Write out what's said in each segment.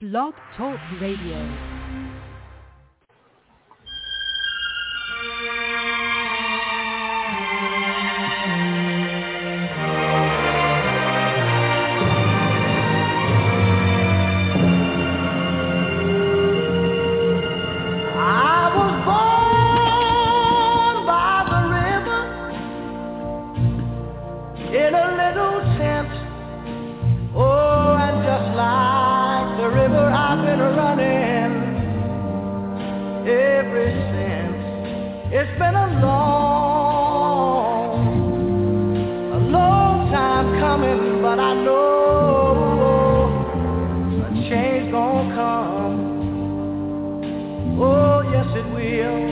Blog Talk Radio. It's been a long time coming, but I know a change gonna come. Oh, yes it will.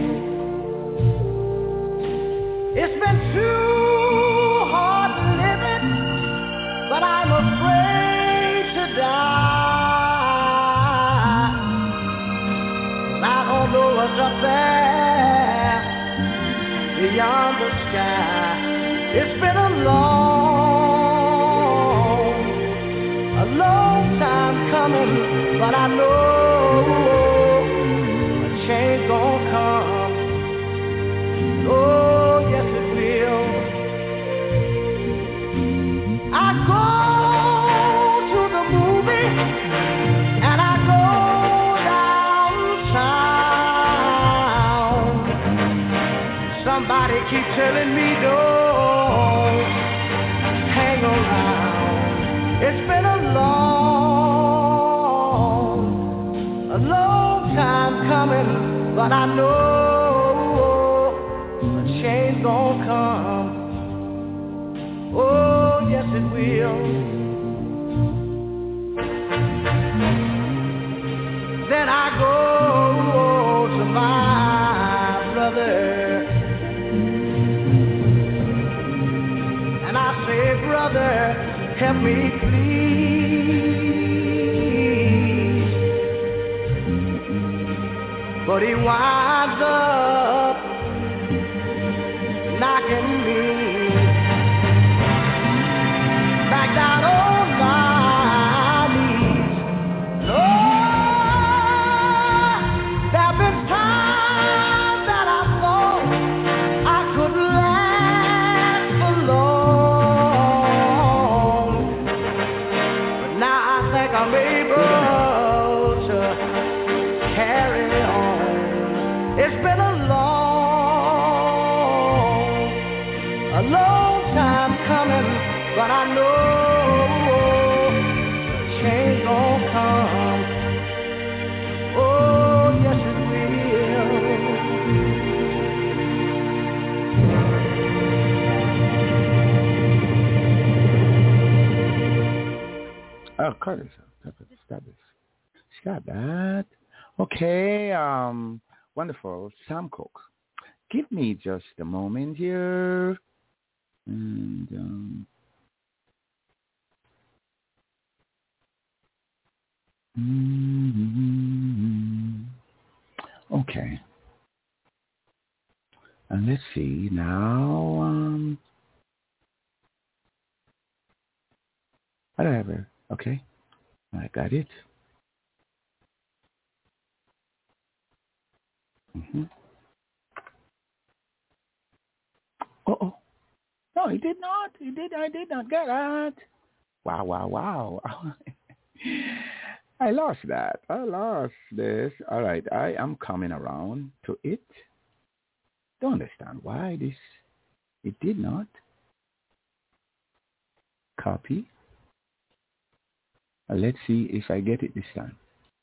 It's been too hard living, but I'm afraid to die. I don't know what's up there beyond the sky. It's been a long time coming, but I know a change gonna come. Oh, yes it will. I go to the movie and I go downtown. Somebody keep telling me don't hang around. It's been a long time coming, but I know a change gonna come. Oh, yes it will. Then I go to my brother and I say, brother, help me please. But he winds up knocking me back down on my knees. Lord, there've been times that I thought I could last for long, but now I think I'm able to carry on. It's been a long time coming, but I know change gon' come. Oh, yes it will. Oh, Curtis, stop that. Okay, wonderful. Sam Cooke, give me just a moment here. And okay. And let's see now. Whatever. Okay, I got it. Oh. No, he did not. I did not get that. Wow. I lost that. I lost this. All right, I am coming around to it. Don't understand why it did not. Copy. Let's see if I get it this time.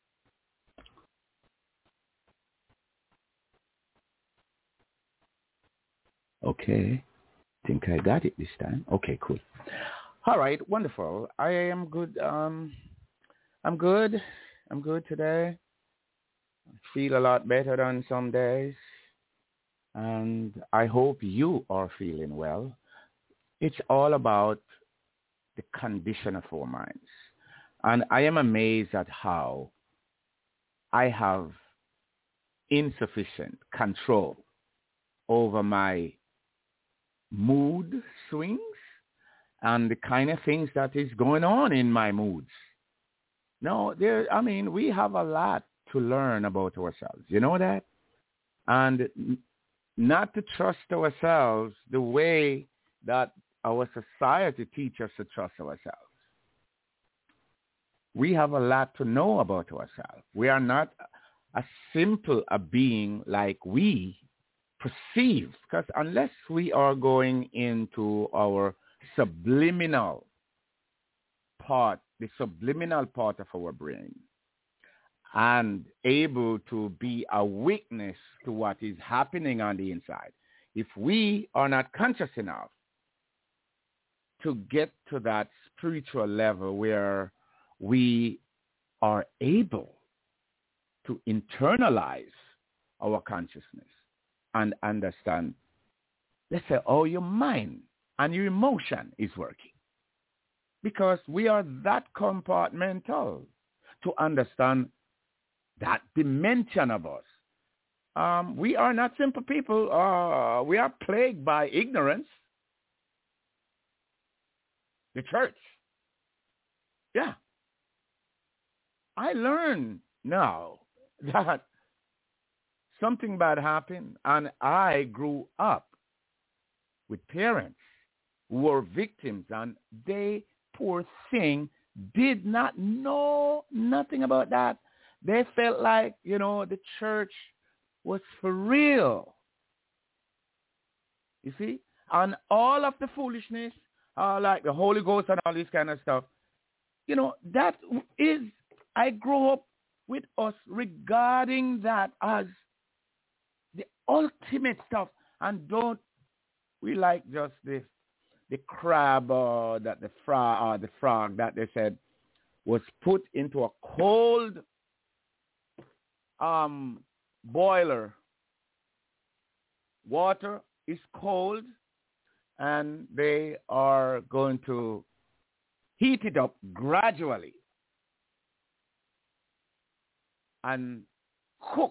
Okay. Think I got it this time. Okay, cool. All right, wonderful. I am good. I'm good today. I feel a lot better than some days. And I hope you are feeling well. It's all about the condition of our minds. And I am amazed at how I have insufficient control over my mood swings and the kind of things that is going on in my moods. No, we have a lot to learn about ourselves. You know that? And not to trust ourselves the way that our society teaches us to trust ourselves. We have a lot to know about ourselves. We are not as simple a being like we perceive, because unless we are going into our subliminal part, the subliminal part of our brain, and able to be a witness to what is happening on the inside, if we are not conscious enough to get to that spiritual level where we are able to internalize our consciousness and understand, let's say, how your mind and your emotion is working. Because we are that compartmental to understand that dimension of us. We are not simple people. We are plagued by ignorance. The church. Yeah. I learned now that something bad happened, and I grew up with parents who were victims, and they, poor thing, did not know nothing about that. They felt like, the church was for real. You see? And all of the foolishness, like the Holy Ghost and all this kind of stuff, that is, I grew up with us regarding that as the ultimate stuff. And don't we like just the crab or that the frog that they said was put into a cold boiler. Water is cold, and they are going to heat it up gradually and cook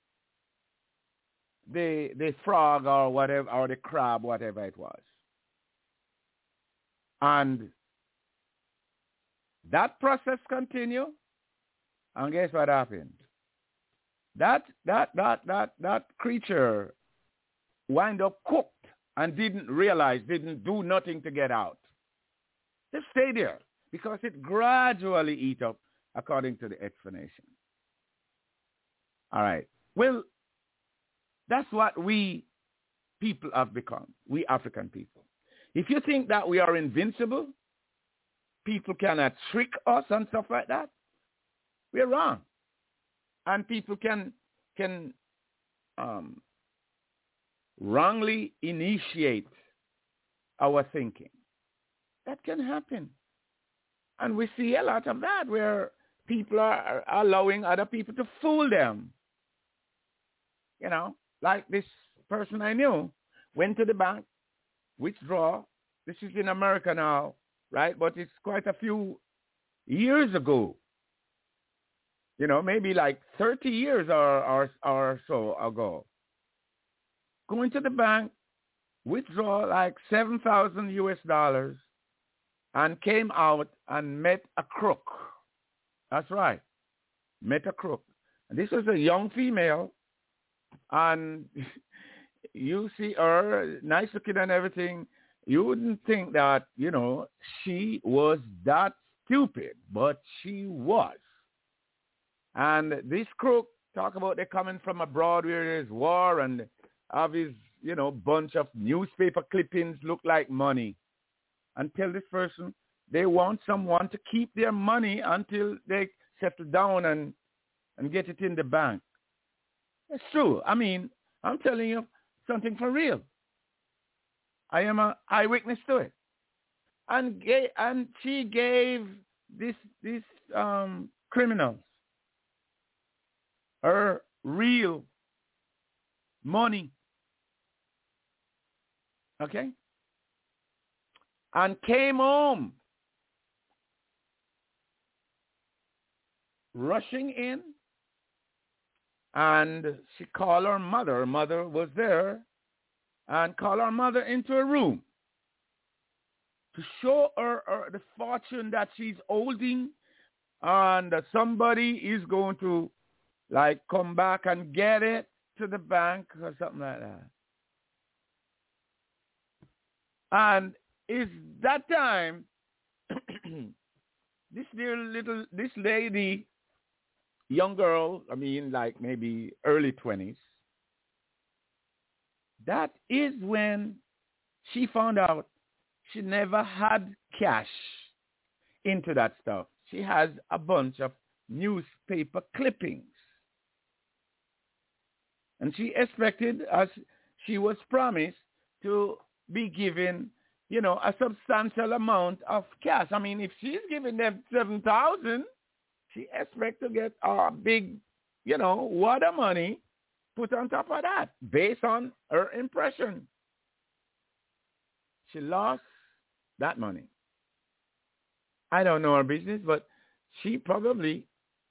the frog or whatever, or the crab, whatever it was. And that process continued, and guess what happened? That creature wind up cooked and didn't do nothing to get out. Just stay there, because it gradually eat up according to the explanation. All right. Well, that's what we people have become, we African people. If you think that we are invincible, people cannot trick us and stuff like that, we're wrong. And people can wrongly initiate our thinking. That can happen. And we see a lot of that where people are allowing other people to fool them. Like this person I knew went to the bank, withdraw. This is in America now, right? But it's quite a few years ago. Maybe like 30 years or so ago. Going to the bank, withdraw like $7,000 and came out and met a crook. That's right. Met a crook. And this was a young female, and you see her, nice looking and everything. You wouldn't think that, she was that stupid, but she was. And this crook, talk about they coming from abroad where there's war and have his, bunch of newspaper clippings look like money. And tell this person they want someone to keep their money until they settle down and get it in the bank. It's true. I'm telling you something for real. I am an eyewitness to it. And she gave these criminals her real money. Okay? And came home rushing in, and she called her mother. Her mother was there, and called her mother into a room to show her the fortune that she's holding and somebody is going to like come back and get it to the bank or something like that. And it's that time, this lady, young girl, I mean like maybe early 20s, that is when she found out she never had cash into that stuff. She has a bunch of newspaper clippings. And she expected, as she was promised, to be given, a substantial amount of cash. I mean, if she's giving them 7,000, she expects to get a big, wad of money put on top of that based on her impression. She lost that money. I don't know her business, but she probably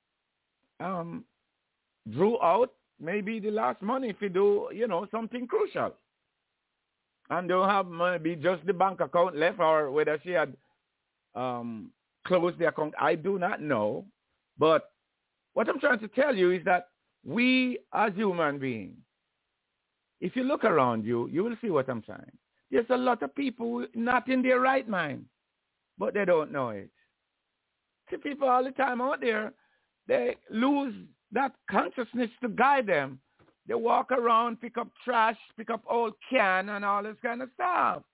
drew out maybe the last money if you do, something crucial. And don't have maybe just the bank account left, or whether she had closed the account. I do not know. But what I'm trying to tell you is that we as human beings, if you look around you, you will see what I'm saying. There's a lot of people not in their right mind, but they don't know it. See people all the time out there, they lose that consciousness to guide them. They walk around, pick up trash, pick up old can and all this kind of stuff.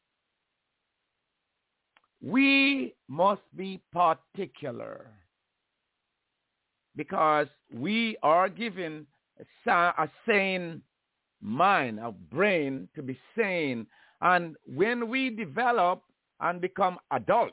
We must be particular because we are given a sane mind, a brain to be sane. And when we develop and become adults,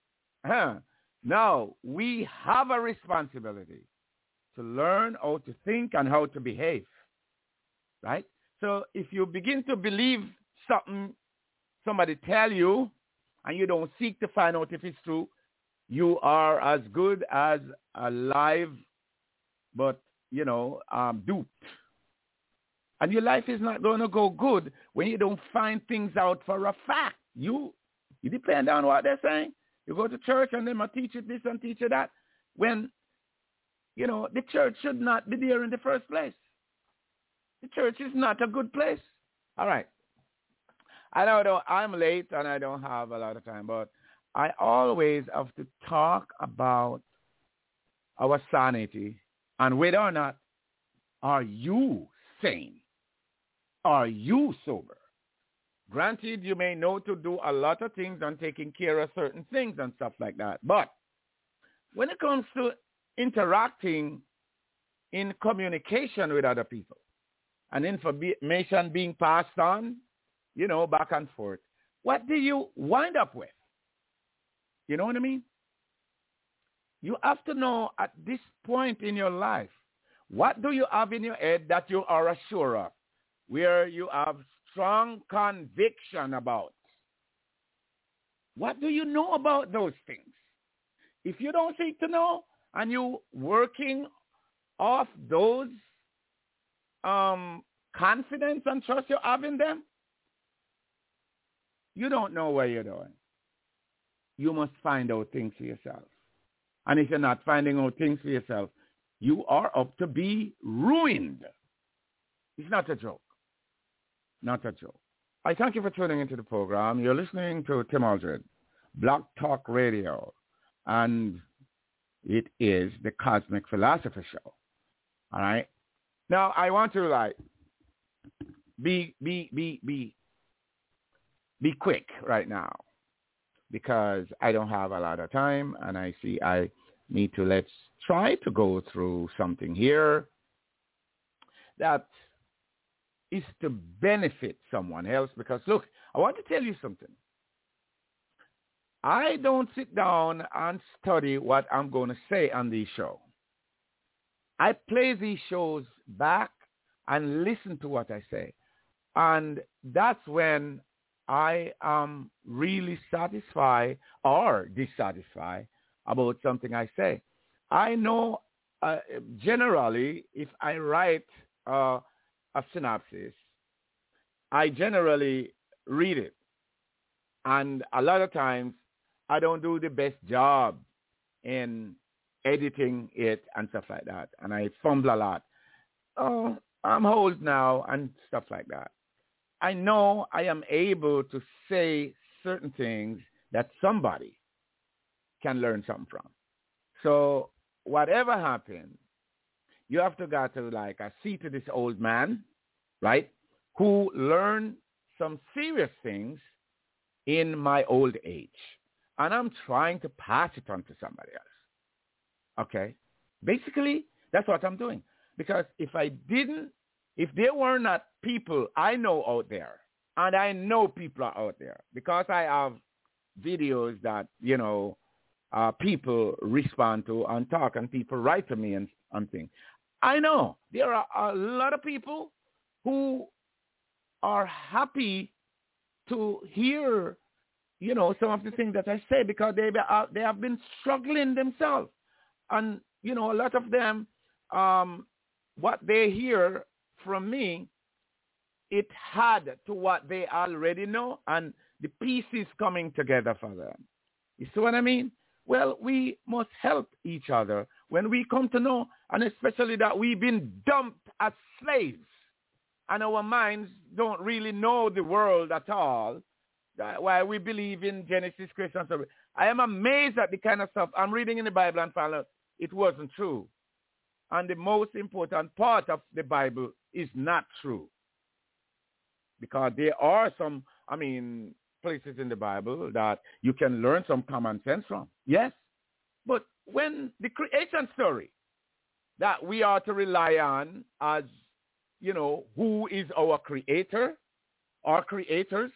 now we have a responsibility to learn how to think and how to behave, right? So if you begin to believe something somebody tell you and you don't seek to find out if it's true, you are as good as alive, but, duped. And your life is not going to go good when you don't find things out for a fact. You depend on what they're saying. You go to church and they might teach you this and teach you that. When, the church should not be there in the first place. The church is not a good place. All right. I know I'm late and I don't have a lot of time, but I always have to talk about our sanity and whether or not are you sane? Are you sober? Granted, you may know to do a lot of things and taking care of certain things and stuff like that. But when it comes to interacting in communication with other people and information being passed on, back and forth, what do you wind up with? You know what I mean? You have to know at this point in your life, what do you have in your head that you are sure of, where you have strong conviction about? What do you know about those things? If you don't seek to know and you working off those confidence and trust you have in them, you don't know what you're doing. You must find out things for yourself. And if you're not finding out things for yourself, you are up to be ruined. It's not a joke. Not a joke. I thank you for tuning into the program. You're listening to Tim Aldred, Blog Talk Radio, and it is the Cosmic Philosopher Show. All right. Now I want to be quick right now because I don't have a lot of time, and I see I need to let's try to go through something here that is to benefit someone else. Because look, I want to tell you something. I don't sit down and study what I'm going to say on these shows. I play these shows back and listen to what I say. And that's when I am really satisfied or dissatisfied about something I say. I know generally if I write a synopsis, I generally read it. And a lot of times I don't do the best job in editing it and stuff like that. And I fumble a lot. Oh, I'm old now and stuff like that. I know I am able to say certain things that somebody can learn something from. So whatever happens, you have to go to like I see to this old man, right, who learned some serious things in my old age. And I'm trying to pass it on to somebody else. Okay? Basically, that's what I'm doing. Because if there were not people I know out there, and I know people are out there, because I have videos that, people respond to and talk, and people write to me and things. I know there are a lot of people who are happy to hear, some of the things that I say, because they have been struggling themselves. And, a lot of them, what they hear from me, it had to what they already know, and the pieces coming together for them. You see what I mean? Well, we must help each other when we come to know, and especially that we've been dumped as slaves, and our minds don't really know the world at all. Why we believe in Genesis, creation, story. I am amazed at the kind of stuff I'm reading in the Bible and find out it wasn't true. And the most important part of the Bible is not true. Because there are some, places in the Bible that you can learn some common sense from. Yes. But when the creation story that we are to rely on as, who is our creator, our creators,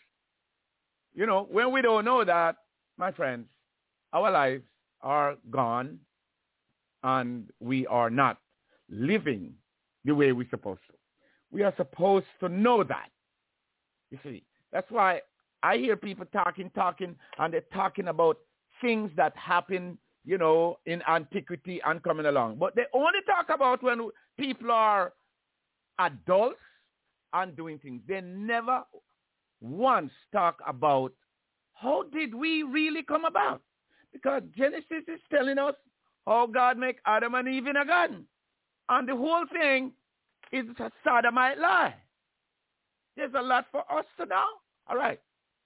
when we don't know that, my friends, our lives are gone and we are not living the way we're supposed to. We are supposed to know that. You see, that's why I hear people talking, and they're talking about things that happen, in antiquity and coming along. But they only talk about when people are adults and doing things. They never once talk about how did we really come about. Because Genesis is telling us how God made Adam and Eve in a garden. And the whole thing is a sodomite lie. There's a lot for us to know. All right.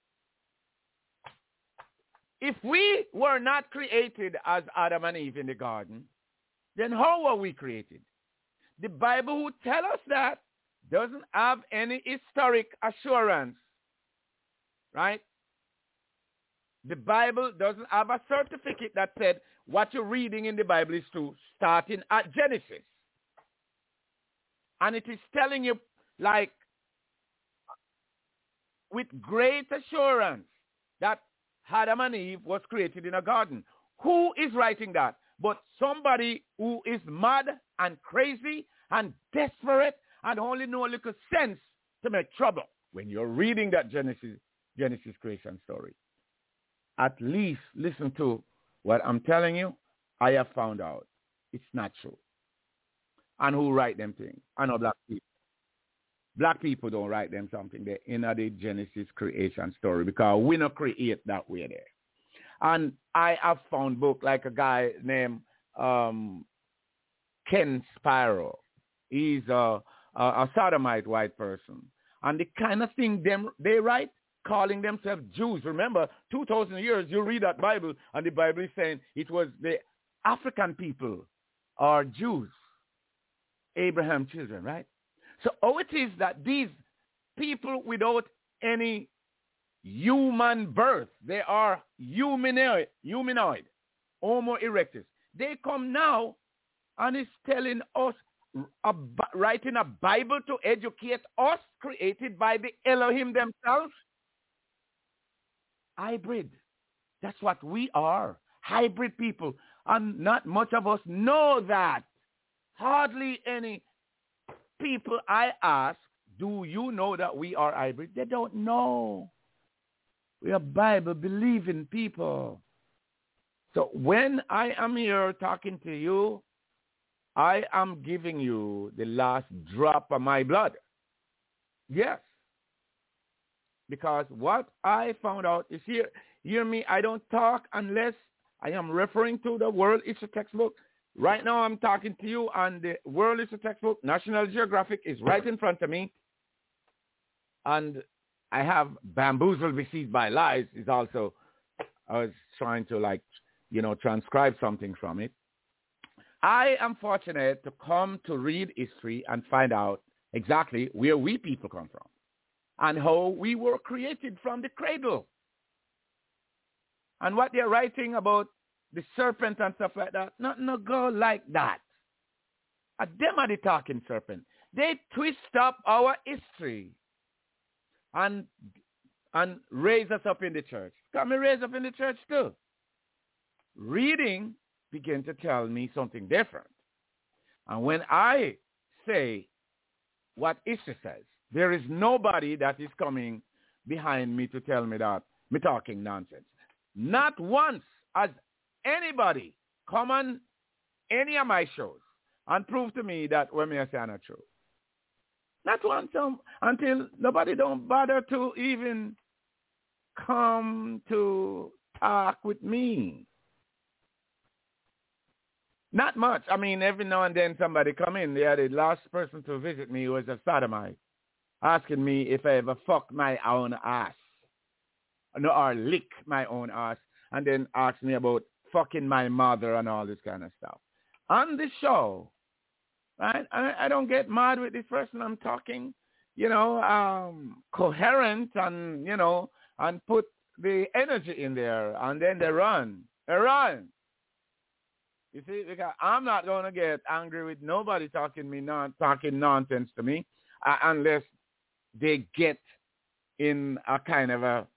If we were not created as Adam and Eve in the garden, then how were we created? The Bible who tell us that doesn't have any historic assurance, right? The Bible doesn't have a certificate that said what you're reading in the Bible is true, starting at Genesis. And it is telling you, like, with great assurance that Adam and Eve was created in a garden. Who is writing that? But somebody who is mad and crazy and desperate and only know a little sense to make trouble when you're reading that Genesis creation story. At least listen to what I'm telling you. I have found out it's not true. And who write them things? I know black people. Black people don't write them something. They're in the Genesis creation story because we don't create that way there. And I have found book like a guy named Ken Spiro. He's a sodomite white person. And the kind of thing they write, calling themselves Jews. Remember, 2,000 years, you read that Bible, and the Bible is saying it was the African people are Jews, Abraham's children, right? So how it is that these people without any human birth, they are humanoid, Homo erectus. They come now and is telling us, writing a Bible to educate us, created by the Elohim themselves. Hybrid. That's what we are. Hybrid people. And not much of us know that. Hardly any people I ask, do you know that we are hybrid? They don't know. We are Bible-believing people. So when I am here talking to you, I am giving you the last drop of my blood. Yes. Because what I found out is hear me, I don't talk unless I am referring to the World History Textbook. Right now I'm talking to you on the World History textbook. National Geographic is right in front of me. And I have Bamboozled, Besieged by Lies is also, I was trying to transcribe something from it. I am fortunate to come to read history and find out exactly where we people come from and how we were created from the cradle. And what they're writing about the serpent and stuff like that, not go like that. Them are the talking serpent. They twist up our history and raise us up in the church. Got me raised up in the church too. Reading began to tell me something different. And when I say what history says, there is nobody that is coming behind me to tell me that me talking nonsense. Not once has anybody come on any of my shows and prove to me that what me I say are not true. Not once until nobody don't bother to even come to talk with me. Not much. I mean, every now and then somebody come in. The last person to visit me was a sodomite, asking me if I ever fuck my own ass. Or lick my own ass. And then asked me about fucking my mother and all this kind of stuff. On the show, right? I don't get mad with this person. I'm talking, coherent and, and put the energy in there. And then they run. They run. You see, because I'm not going to get angry with nobody talking nonsense to me unless they get in a kind of a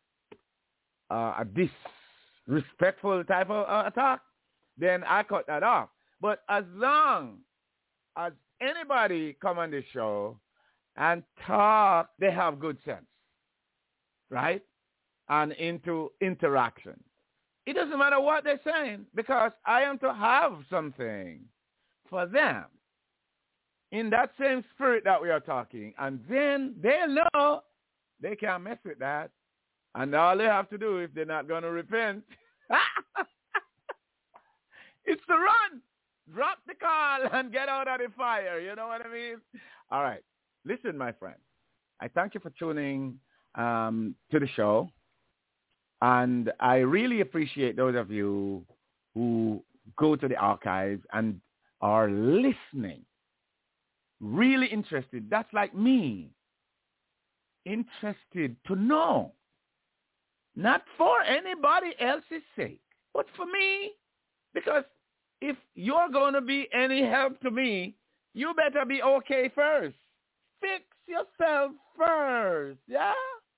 disrespectful type of attack. Then I cut that off. But as long as anybody come on this show and talk, they have good sense, right? And into interaction. It doesn't matter what they're saying because I am to have something for them in that same spirit that we are talking. And then they know they can't mess with that. And all they have to do if they're not going to repent is to run, drop the call and get out of the fire. You know what I mean? All right. Listen, my friend, I thank you for tuning to the show. And I really appreciate those of you who go to the archives and are listening, really interested. That's like me, interested to know, not for anybody else's sake, but for me, because if you're going to be any help to me, you better be okay first. Fix yourself first, yeah?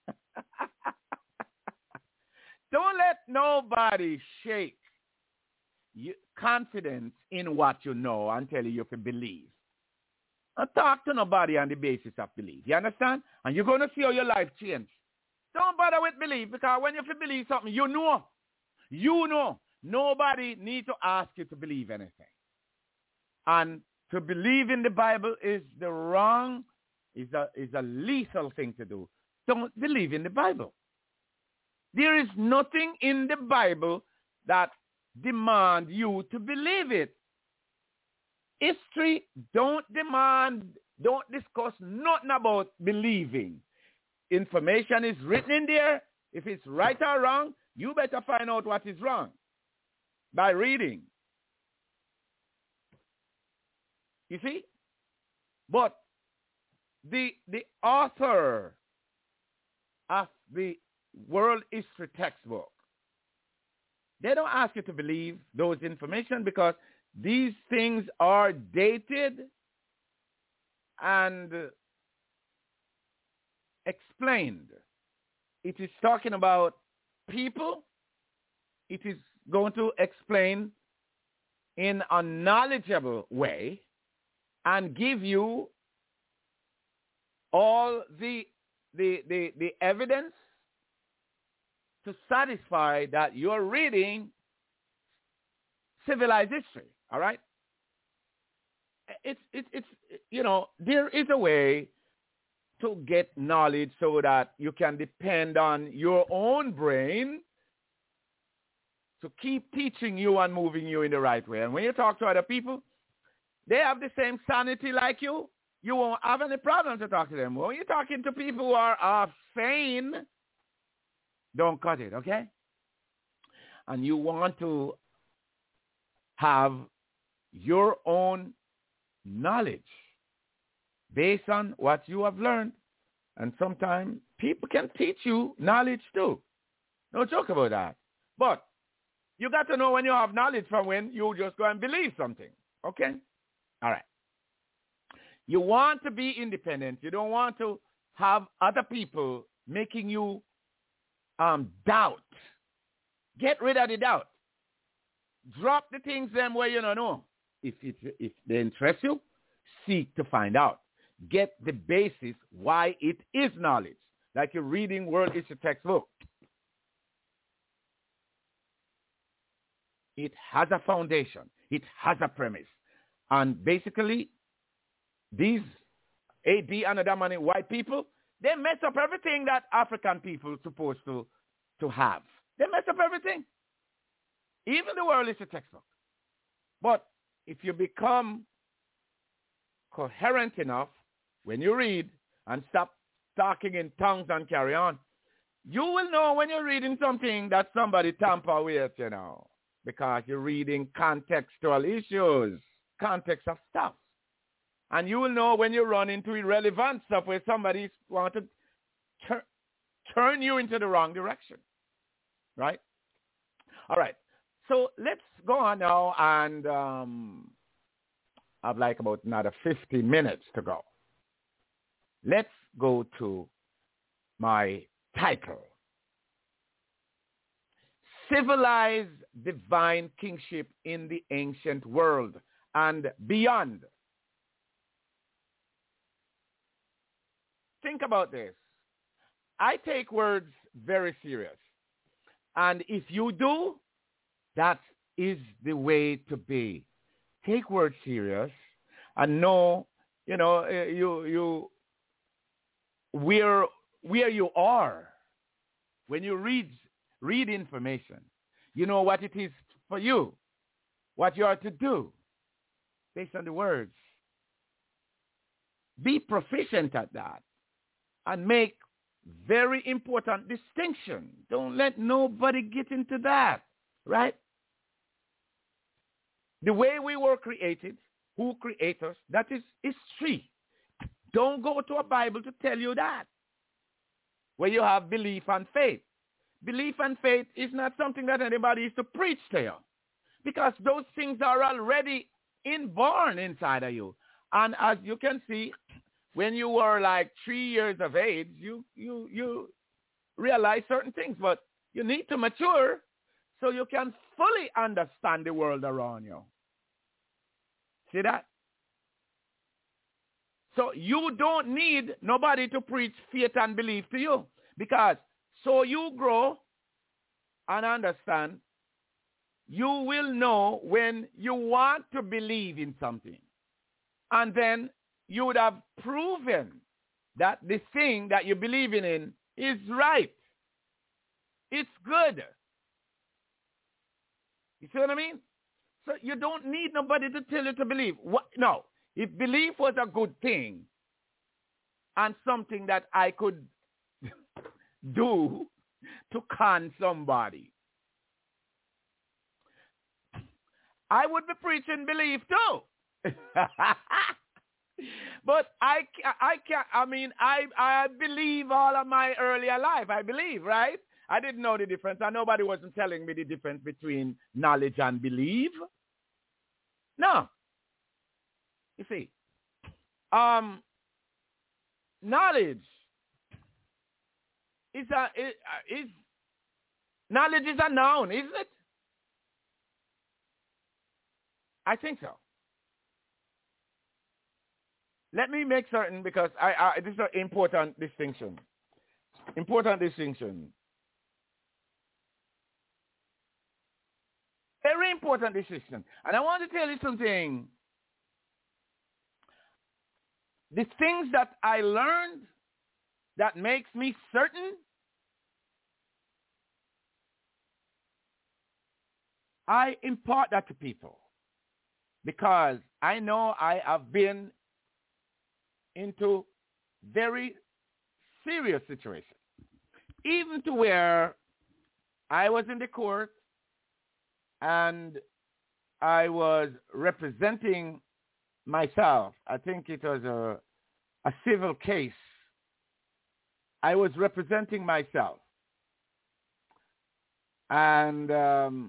Don't let nobody shake your confidence in what you know and tell you to believe. Don't talk to nobody on the basis of belief. You understand? And you're going to see how your life change. Don't bother with belief because when you believe something, you know. You know. Nobody needs to ask you to believe anything. And to believe in the Bible is a lethal thing to do. Don't believe in the Bible. There is nothing in the Bible that demands you to believe it. History don't discuss nothing about believing. Information is written in there. If it's right or wrong, you better find out what is wrong by reading. You see? But the author of the World History textbook, they don't ask you to believe those information because these things are dated and explained. It is talking about people. It is going to explain in a knowledgeable way and give you all the evidence to satisfy that you're reading civilized history, all right? It's there is a way to get knowledge so that you can depend on your own brain to keep teaching you and moving you in the right way. And when you talk to other people, they have the same sanity like you. You won't have any problem to talk to them. When you're talking to people who are sane, don't cut it, okay? And you want to have your own knowledge based on what you have learned. And sometimes people can teach you knowledge too. No joke about that. But you got to know when you have knowledge from when you just go and believe something. Okay? All right. You want to be independent. You don't want to have other people making you doubt. Get rid of the doubt. Drop the things them where you don't know. If they interest you, seek to find out. Get the basis why it is knowledge. Like you're reading World History textbook. It has a foundation. It has a premise. And basically, these AD and other money white people, they mess up everything that African people are supposed to have. They mess up everything. Even the World History textbook. But if you become coherent enough when you read and stop talking in tongues and carry on, you will know when you're reading something that somebody tamper with, you know, because you're reading contextual issues, context of stuff. And you will know when you run into irrelevant stuff where somebody wants to turn you into the wrong direction, right? All right. So let's go on now, and I've like about another 50 minutes to go. Let's go to my title. Civilized Divine Kingship in the Ancient World and Beyond. Think about this. I take words very serious. And if you do, that is the way to be. Take words serious and know, you know, you where you are when you read information. You know what it is for you, what you are to do based on the words. Be proficient at that and make very important distinction. Don't let nobody get into that, right? The way we were created, who created us, that is history. Don't go to a Bible to tell you that, where you have belief and faith. Belief and faith is not something that anybody is to preach to you, because those things are already inborn inside of you. And as you can see, when you were like 3 years of age, you realize certain things, but you need to mature so you can fully understand the world around you. See that? So you don't need nobody to preach faith and belief to you, because so you grow and understand, you will know when you want to believe in something. And then you would have proven that the thing that you believe in is right. It's good. You see what I mean? So you don't need nobody to tell you to believe. No, if belief was a good thing and something that I could do to con somebody, I would be preaching belief too. But I can't, I mean, I believe all of my earlier life. I believe, right? I didn't know the difference, and nobody wasn't telling me the difference between knowledge and belief. No. You see, knowledge is knowledge is a noun, isn't it? I think so. Let me make certain, because this is an important distinction. Important distinction. Very important distinction. And I want to tell you something. The things that I learned that makes me certain I impart that to people because I know I have been into very serious situations, even to where I was in the court and I was representing myself. I think it was a civil case. I was representing myself. And the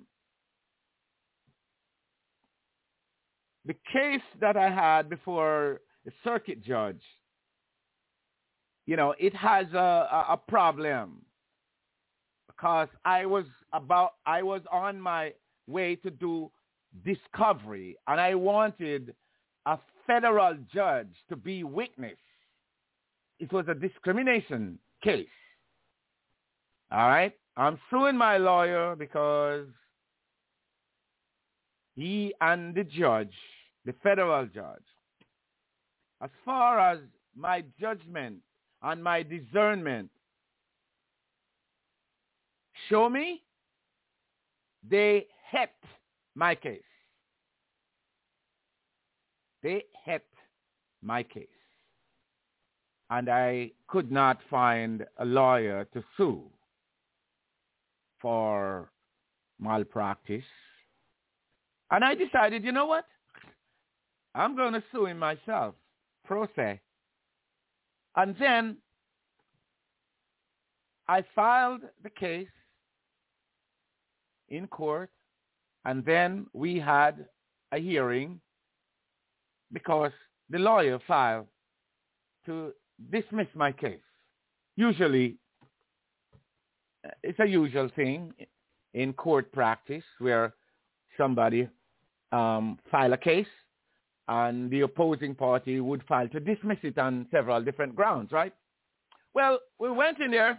case that I had before the circuit judge, it has a problem because I was on my way to do discovery, and I wanted a federal judge to be witness. It was a discrimination case. All right? I'm suing my lawyer because he and the judge, the federal judge, as far as my judgment and my discernment show me, they hit my case. They hit my case. And I could not find a lawyer to sue for malpractice. And I decided, you know what? I'm going to sue him myself, pro se. And then I filed the case in court, and then we had a hearing because the lawyer filed to dismiss my case. Usually, it's a usual thing in court practice where somebody file a case and the opposing party would file to dismiss it on several different grounds, right? Well, we went in there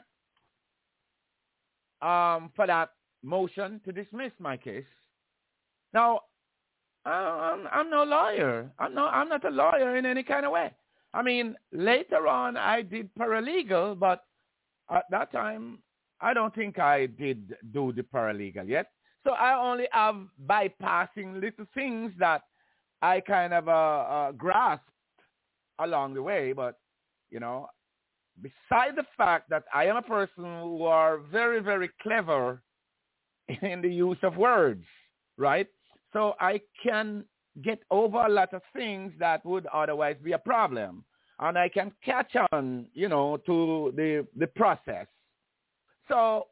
for that motion to dismiss my case. Now, I'm no lawyer. I'm not a lawyer in any kind of way. I mean, later on I did paralegal, but at that time I don't think I did do the paralegal yet. So I only have bypassing little things that I kind of grasped along the way. But, beside the fact that I am a person who are very, very clever in the use of words, right? So I can get over a lot of things that would otherwise be a problem. And I can catch on, to the process. So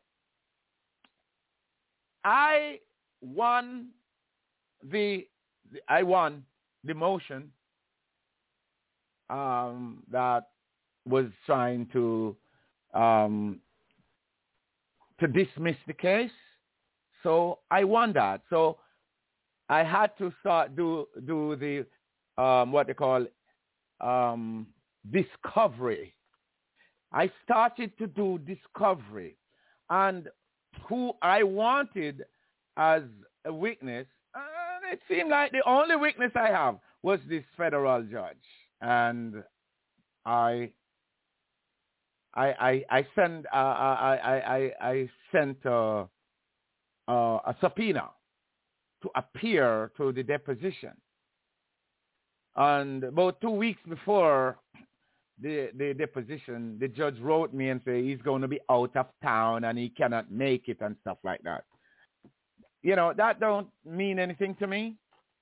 I won the motion that was trying to dismiss the case. So I won that. So I had to start do the what they call discovery. I started to do discovery, and who I wanted as a witness, it seemed like the only witness I have was this federal judge, and I sent a subpoena to appear to the deposition. And about 2 weeks before the deposition, the judge wrote me and said he's going to be out of town and he cannot make it and stuff like that. That don't mean anything to me.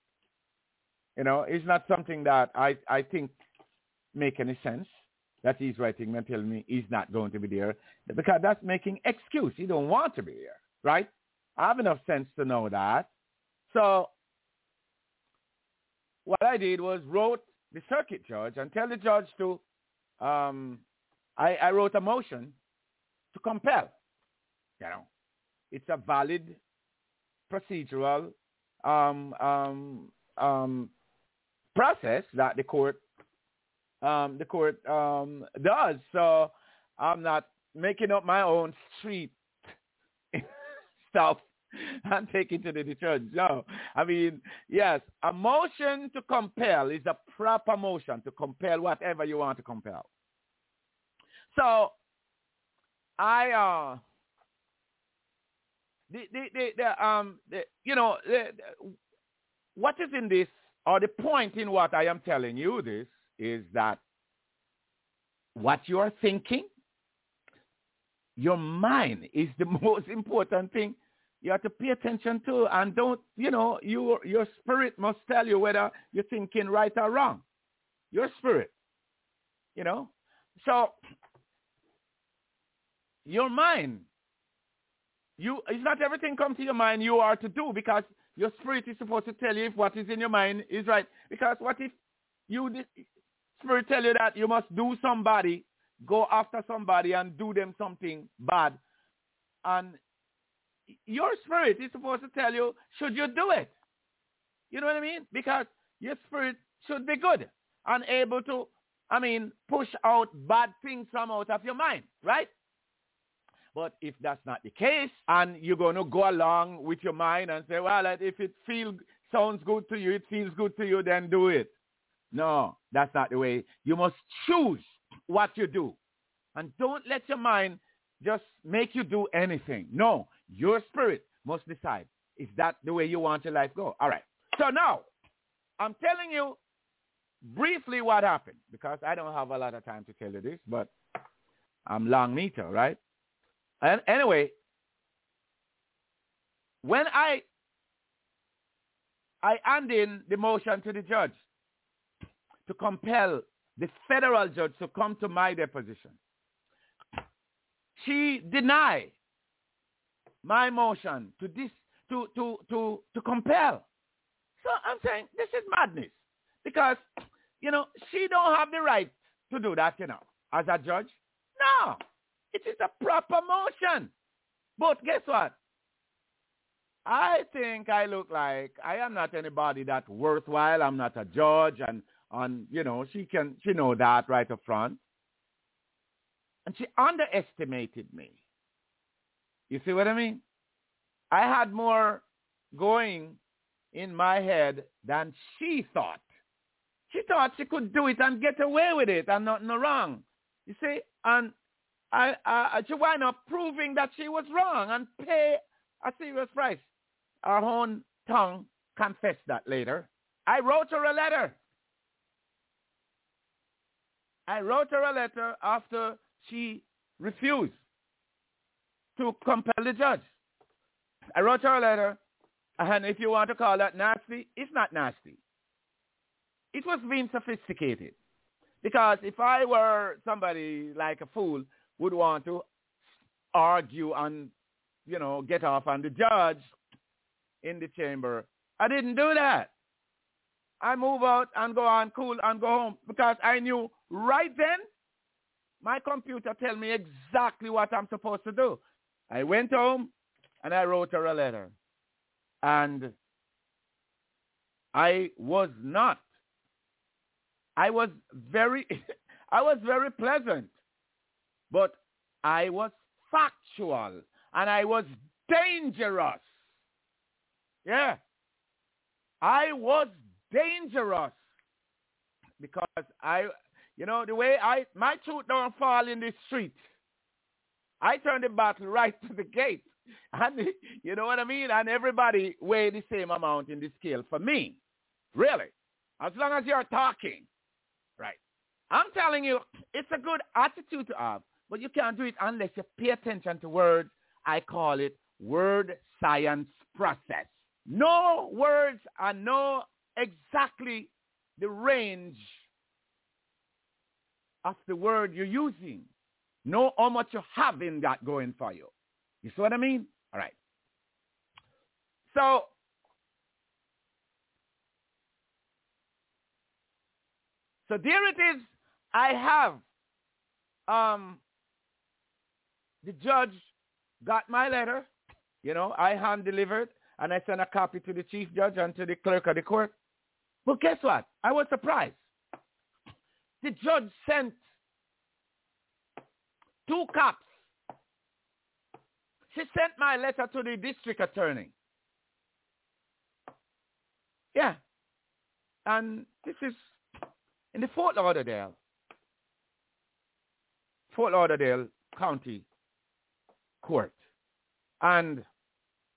It's not something that I think make any sense that he's writing and telling me he's not going to be there, because that's making excuse. He don't want to be there, right? I have enough sense to know that. So what I did was wrote the circuit judge and tell the judge to, I wrote a motion to compel. It's a valid procedural process that the court does. So I'm not making up my own street stuff and taking to the judge. No. I mean, yes, a motion to compel is a proper motion to compel whatever you want to compel. So what is in this, or the point in what I am telling you this, is that what you are thinking, your mind is the most important thing you have to pay attention to, and don't, your spirit must tell you whether you're thinking right or wrong. Your spirit, So your mind, it's not everything comes to your mind you are to do, because your spirit is supposed to tell you if what is in your mind is right. Because what if the spirit tell you that you must do somebody, go after somebody and do them something bad, and your spirit is supposed to tell you, should you do it? You know what I mean? Because your spirit should be good and able to, push out bad things from out of your mind, right? But if that's not the case, and you're going to go along with your mind and say, well, if it sounds good to you, it feels good to you, then do it. No, that's not the way. You must choose what you do. And don't let your mind just make you do anything. No, your spirit must decide. Is that the way you want your life go? All right. So now, I'm telling you briefly what happened, because I don't have a lot of time to tell you this, but I'm long meter, right? And anyway, when I hand in the motion to the judge to compel the federal judge to come to my deposition, she denied my motion to compel. So I'm saying this is madness, because she don't have the right to do that, as a judge. No, it is a proper motion. But guess what? I think I look like I am not anybody that worthwhile. I'm not a judge, and she know that right up front. And she underestimated me. You see what I mean? I had more going in my head than she thought. She thought she could do it and get away with it and nothing wrong. You see? And she wound up proving that she was wrong and pay a serious price. Her own tongue confessed that later. I wrote her a letter. After she refused to compel the judge. I wrote her a letter, and if you want to call that nasty, it's not nasty. It was being sophisticated. Because if I were somebody like a fool would want to argue and, get off on the judge in the chamber, I didn't do that. I move out and go on cool and go home, because I knew right then my computer tell me exactly what I'm supposed to do. I went home and I wrote her a letter. And I was very pleasant, but I was factual, and I was dangerous. Yeah. I was dangerous, because the way my truth don't fall in the street. I turn the battle right to the gate. And you know what I mean? And everybody weigh the same amount in the scale for me. Really. As long as you're talking. Right. I'm telling you, it's a good attitude to have, but you can't do it unless you pay attention to words. I call it word science process. Know words and know exactly the range of the word you're using. Know how much you have in that going for you. You see what I mean? All right. So there it is. I have the judge got my letter. I hand delivered, and I sent a copy to the chief judge and to the clerk of the court. But guess what? I was surprised. The judge sent 2 cops. She sent my letter to the district attorney. Yeah. And this is in the Fort Lauderdale County Court. And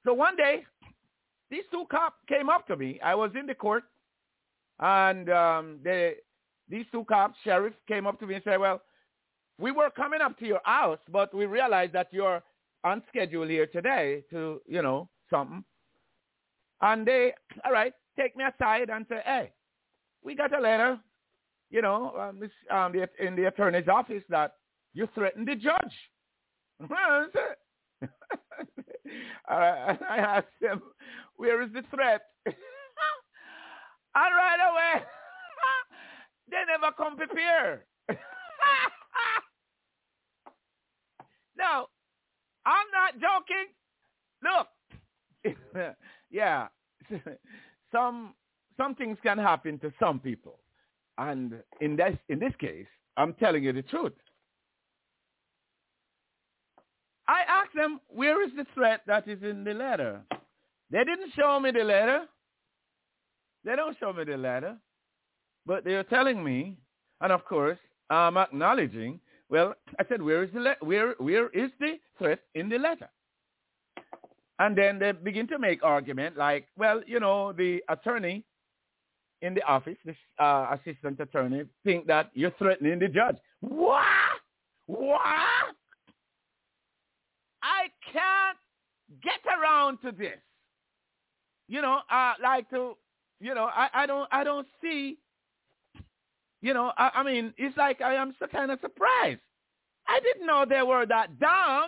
So one day, these two cops came up to me. I was in the court, and these two cops, sheriff, came up to me and said, well, we were coming up to your house, but we realized that you're on schedule here today to, something. And they, all right, take me aside and say, hey, we got a letter, in the attorney's office that you threatened the judge. I asked them, where is the threat? And right away, they never come prepared. No, I'm not joking. Look, yeah, some things can happen to some people, and in this case, I'm telling you the truth. I asked them, where is the threat that is in the letter? They didn't show me the letter. They don't show me the letter, but they're telling me, and of course, I'm acknowledging. Well, I said, where is the threat in the letter? And then they begin to make argument like, well, the attorney in the office, this assistant attorney, think that you're threatening the judge. What? I can't get around to this. I don't see, I mean, it's like I am so kind of surprised. I didn't know they were that dumb.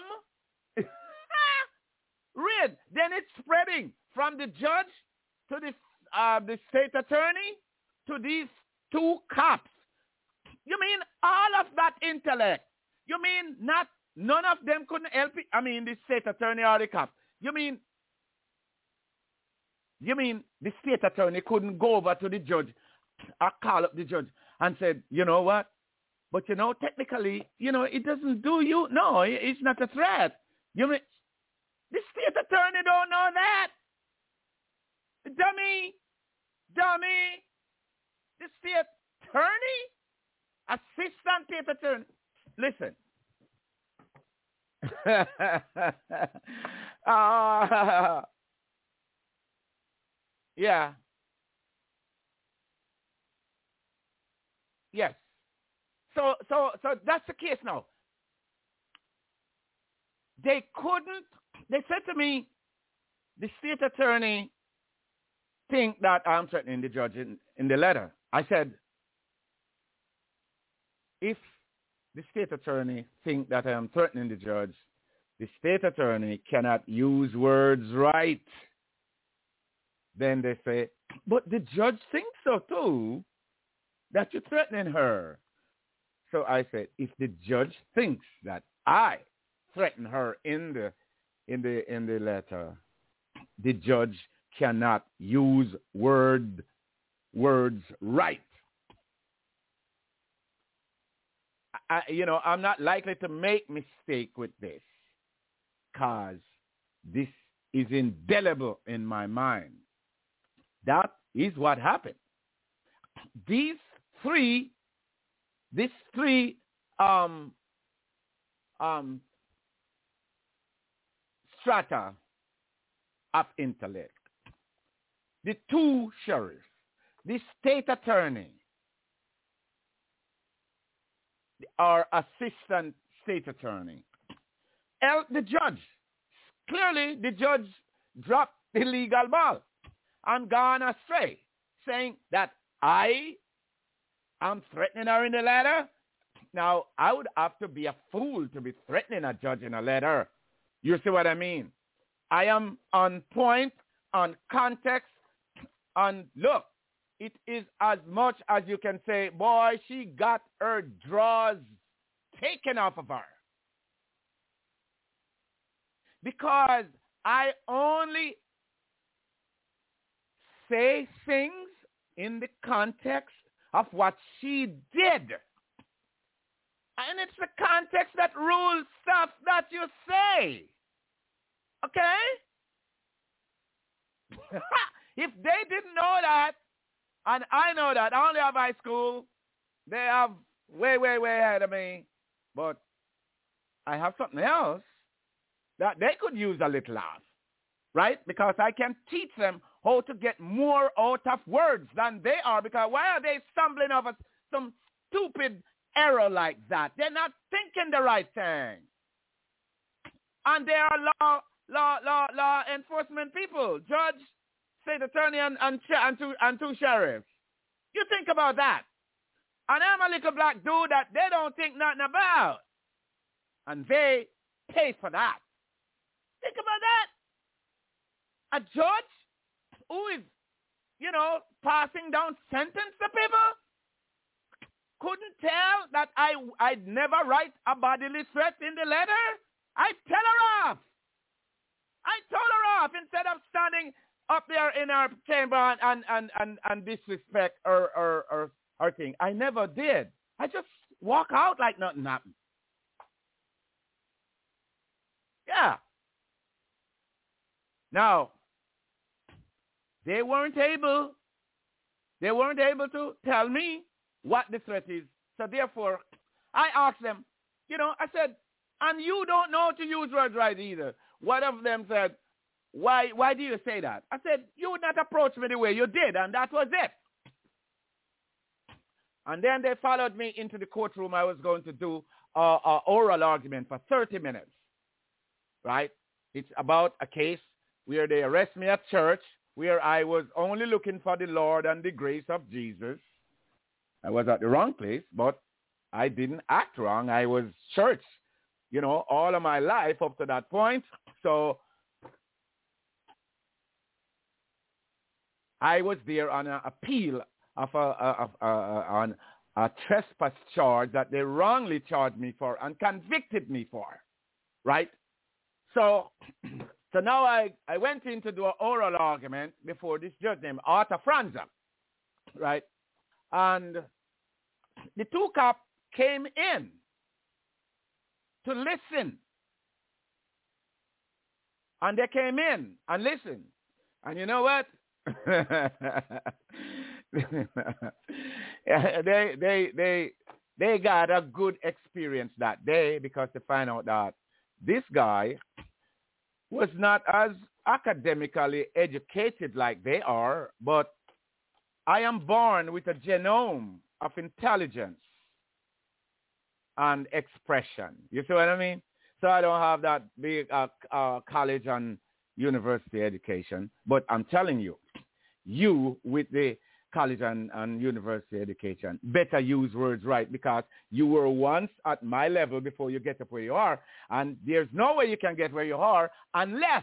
Read. Then it's spreading from the judge to the state attorney to these two cops. You mean all of that intellect? You mean none of them couldn't help it? I mean, the state attorney or the cop. You mean the state attorney couldn't go over to the judge or call up the judge and said, you know what? But, technically, it doesn't do you. No, it's not a threat. You mean the state attorney don't know that? Dummy. The state attorney? Assistant state attorney. Listen. Yeah. Yes. So that's the case now. They said to me, the state attorney think that I'm threatening the judge in the letter. I said, if the state attorney think that I am threatening the judge, the state attorney cannot use words right. Then they say, but the judge thinks so too, that you're threatening her. So I said, if the judge thinks that I threaten her in the letter, the judge cannot use words right. I'm not likely to make mistake with this, because this is indelible in my mind. That is what happened. These three strata of intellect, the two sheriffs, the state attorney, or assistant state attorney, the judge. Clearly, the judge dropped the legal ball and gone astray, saying that I am threatening her in the letter. Now, I would have to be a fool to be threatening a judge in a letter. You see what I mean? I am on point, on context, and look, it is as much as you can say, boy, she got her drawers taken off of her. Because I only say things in the context of what she did. And it's the context that rules stuff that you say. Okay? If they didn't know that, and I know that, I only have high school, they have way, way, way ahead of me, but I have something else that they could use a little of. right? Because I can teach them how to get more out of words than they are. Because why are they stumbling over some stupid error like that? They're not thinking the right thing. And they are law enforcement people, judge, state attorney, and two sheriffs. You think about that. And I'm a little black dude that they don't think nothing about. And they pay for that. Think about that. A judge who is, passing down sentence to people couldn't tell that I'd never write a bodily threat in the letter? I'd tell her off. I told her off instead of standing up there in our chamber and disrespect her thing. I never did. I just walk out like nothing happened. Yeah. Now, they weren't able to tell me what the threat is. So therefore, I asked them, I said, and you don't know to use words right either. One of them said, why do you say that? I said, you would not approach me the way you did, and that was it. And then they followed me into the courtroom. I was going to do an oral argument for 30 minutes, right? It's about a case where they arrest me at church, where I was only looking for the Lord and the grace of Jesus. I was at the wrong place, but I didn't act wrong. I was church, all of my life up to that point. So I was there on an appeal of on a trespass charge that they wrongly charged me for and convicted me for, right? So now I went in to do an oral argument before this judge named Arthur Franza, right? And the two cops came in to listen. And they came in and listened. And you know what? they got a good experience that day because they find out that this guy was not as academically educated like they are, but I am born with a genome of intelligence and expression. You see what I mean? So I don't have that big college and university education, but I'm telling you, you with the college and university education better use words right, because you were once at my level before you get up where you are, and there's no way you can get where you are unless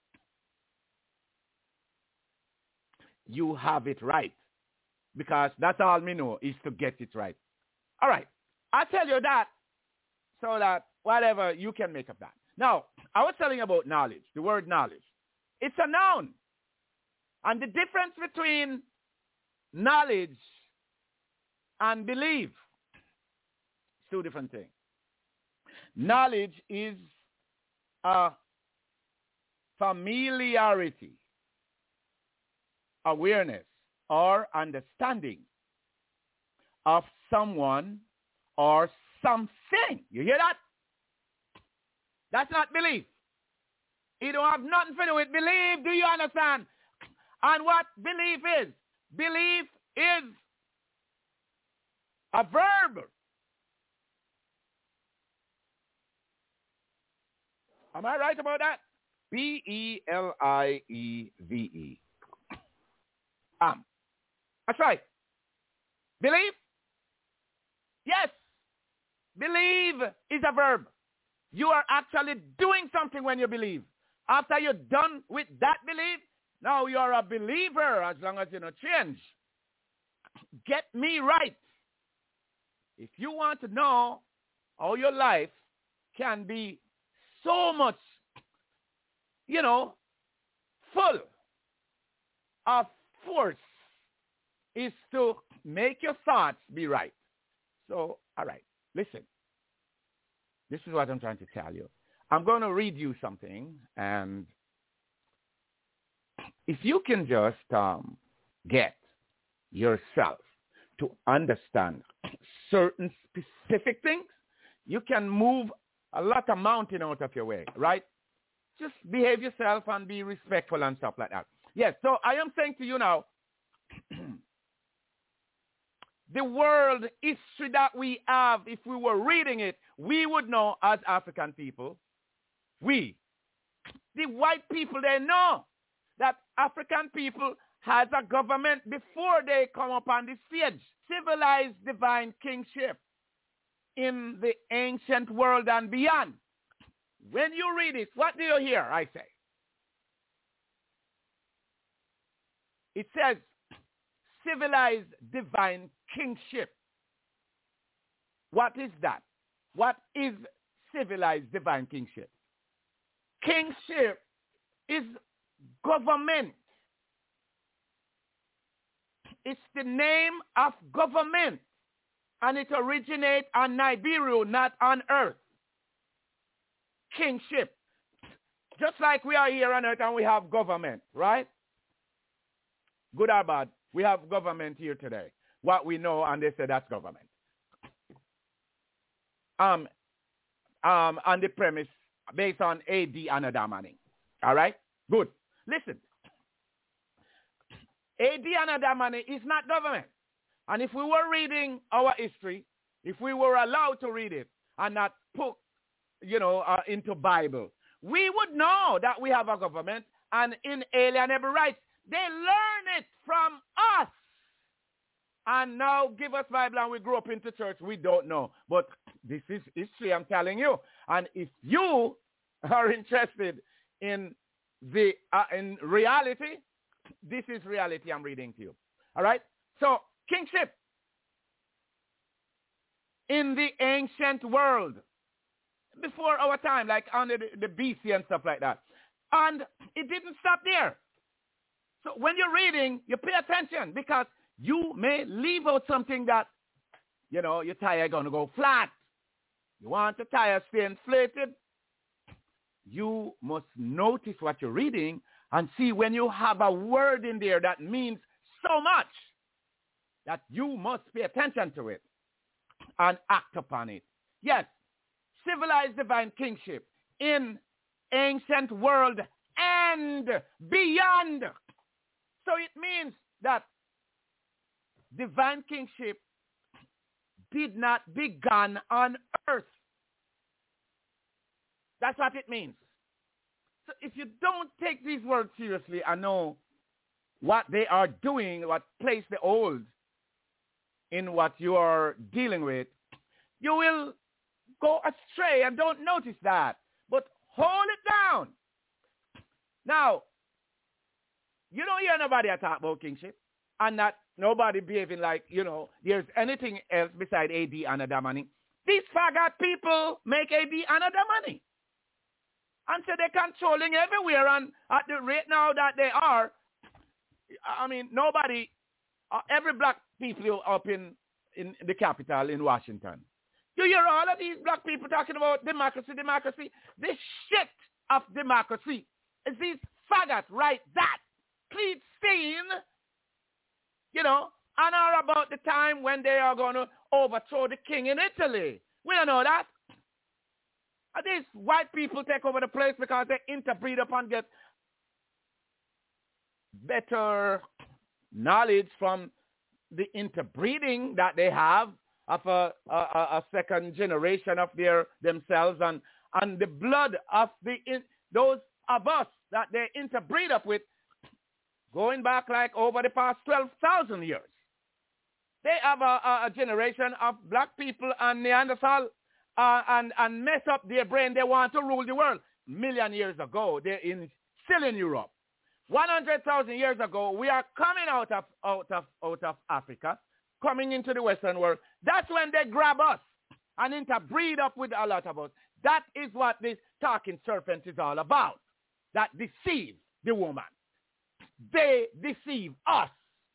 you have it right, because that's all me know is to get it right. All right, I'll tell you that so that whatever you can make of that. Now, I was telling you about knowledge, the word knowledge. It's a noun. And the difference between knowledge and belief is two different things. Knowledge is a familiarity, awareness, or understanding of someone or something. You hear that? That's not belief. It don't have nothing to do with belief. Do you understand? And what belief is? Belief is a verb. Am I right about that? Believe. That's right. Believe? Yes. Believe is a verb. You are actually doing something when you believe. After you're done with that belief, now you are a believer as long as you don't change. Get me right. If you want to know how your life can be so much, full of force, is to make your thoughts be right. So, all right, listen. This is what I'm trying to tell you. I'm going to read you something, and if you can just get yourself to understand certain specific things, you can move a lot of mountain out of your way, right? just behave yourself and be respectful and stuff like that. Yes, so I am saying to you now, the world history that we have, if we were reading it, we would know as African people, the white people, they know that African people has a government before they come up on the stage. Civilized divine kingship in the ancient world and beyond. When you read it, what do you hear, I say? It says, civilized divine kingship. What is that? What is civilized divine kingship? Kingship is government. It's the name of government. And it originates on Nibiru, not on earth. Kingship. Just like we are here on earth and we have government, right? Good or bad, we have government here today. What we know, and they say that's government. On the premise based on AD and Adamani. All right? Good. Listen. AD and Adamani is not government. And if we were reading our history, if we were allowed to read it and not put, into Bible, we would know that we have a government and inalienable rights. They learn it from us. And now give us Bible and we grew up into church. We don't know. But this is history, I'm telling you. And if you are interested in the in reality, this is reality I'm reading to you. All right? So, kingship in the ancient world before our time, like under the BC and stuff like that. And it didn't stop there. So when you're reading, you pay attention because you may leave out something that, your tire going to go flat. You want the tire to stay inflated. You must notice what you're reading and see when you have a word in there that means so much that you must pay attention to it and act upon it. Yes, civilized divine kingship in ancient world and beyond. So it means that divine kingship did not begin on earth. That's what it means. So if you don't take these words seriously and know what they are doing, what place they hold in what you are dealing with, you will go astray and don't notice that. But hold it down. Now, you don't hear nobody talk about kingship and not nobody behaving like, there's anything else beside AD and Adamani. These faggot people make AD and Adamani. And so they're controlling everywhere. And at the rate now that they are, nobody, every black people up in the capital in Washington. You hear all of these black people talking about democracy. The shit of democracy is these faggots right that. Clean Steen, and are about the time when they are going to overthrow the king in Italy. We don't know that. And these white people take over the place because they interbreed up and get better knowledge from the interbreeding that they have of a second generation of themselves and the blood of those of us that they interbreed up with going back like over the past 12,000 years. They have a generation of black people and Neanderthal and mess up their brain. They want to rule the world. Million years ago, they're still in Europe. 100,000 years ago, we are coming out of Africa, coming into the Western world. That's when they grab us and interbreed up with a lot of us. That is what this talking serpent is all about. That deceives the woman. They deceive us.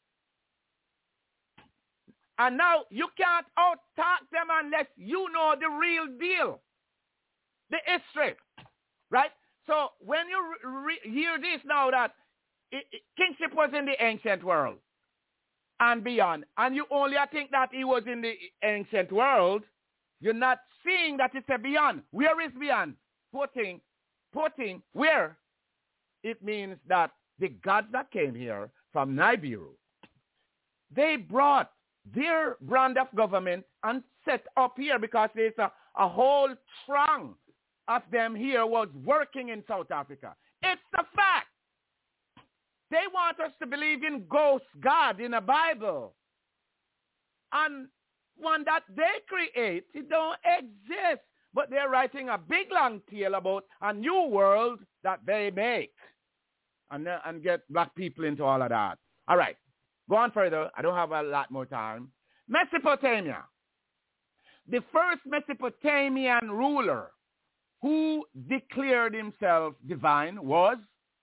And now you can't out-talk them unless you know the real deal. The history. Right? So when you hear this now that kingship was in the ancient world and beyond, and you only think that he was in the ancient world, you're not seeing that it's a beyond. Where is beyond? Poor thing. putting where it means that the gods that came here from Nibiru, they brought their brand of government and set up here because there's a whole throng of them here was working in South Africa. It's a fact. They want us to believe in ghost God in the Bible. And one that they create, it don't exist. But they're writing a big long tale about a new world that they make. And get black people into all of that. All right. Go on further. I don't have a lot more time. Mesopotamia. The first Mesopotamian ruler who declared himself divine was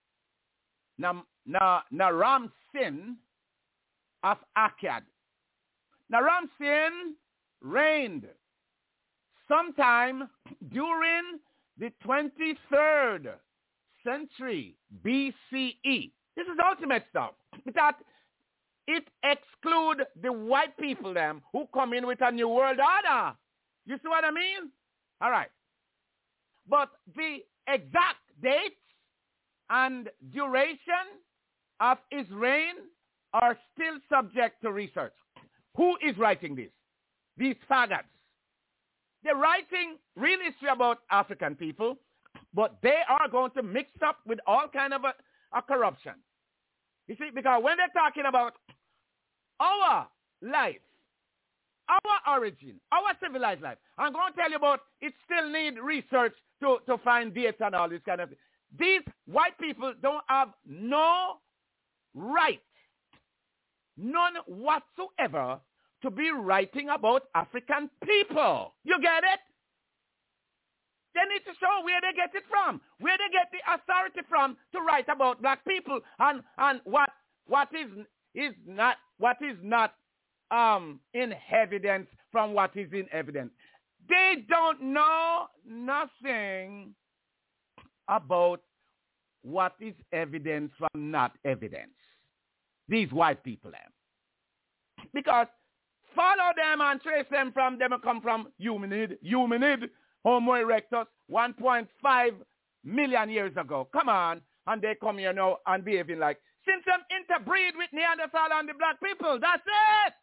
Naram-Sin of Akkad. Naram-Sin reigned sometime during the 23rd century BCE. This is ultimate stuff. That it excludes the white people them who come in with a new world order. You see what I mean? All right. But the exact dates and duration of his reign are still subject to research. Who is writing this? These faggots. They're writing real history about African people, but they are going to mix up with all kind of a corruption. You see, because when they're talking about our life, our origin, our civilized life, I'm going to tell you about it still need research to find dates and all this kind of thing. These white people don't have no right, none whatsoever, to be writing about African people. You get it? They need to show where they get it from, where they get the authority from to write about black people and what is not in evidence from what is in evidence. They don't know nothing about what is evidence from not evidence. These white people them. Because follow them and trace them from them come from humanid, Homo erectus, 1.5 million years ago. Come on. And they come here now and behaving like, since them interbreed with Neanderthal and the black people, that's it.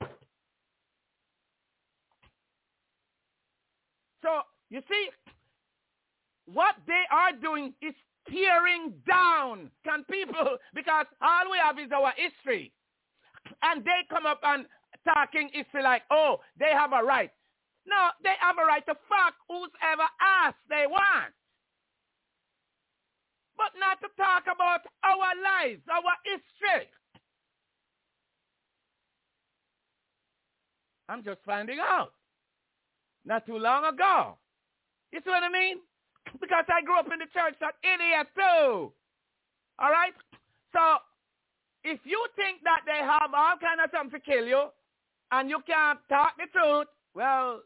So, you see, what they are doing is tearing down people because all we have is our history. And they come up and talking history like, oh, they have a right. No, they have a right to fuck whoever ass they want. But not to talk about our lives, our history. I'm just finding out. Not too long ago. You see what I mean? Because I grew up in the church, that idiot too. All right? So, if you think that they have all kind of something to kill you, and you can't talk the truth, well,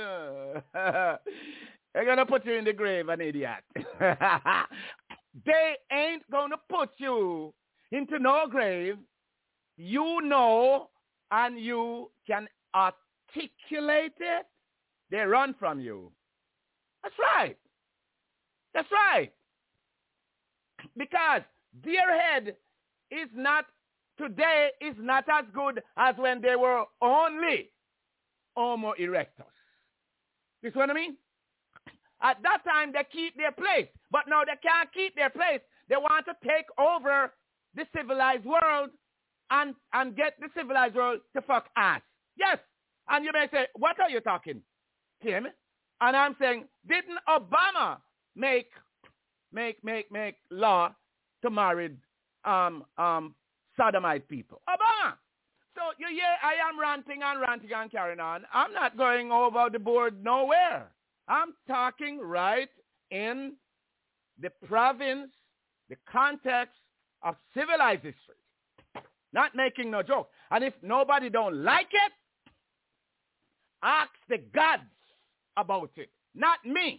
they're going to put you in the grave, an idiot. They ain't going to put you into no grave. You know, and you can articulate it. They run from you. That's right. That's right. Because their head is not, today is not as good as when they were only Homo erectus. You see what I mean? At that time, they keep their place. But now they can't keep their place. They want to take over the civilized world and get the civilized world to fuck ass. Yes. And you may say, what are you talking, Tim? And I'm saying, didn't Obama make law to marry sodomite people? Obama. So you hear I am ranting and carrying on. I'm not going over the board nowhere. I'm talking right in the province, the context of civilized history. Not making no joke. And if nobody don't like it, ask the gods about it, not me.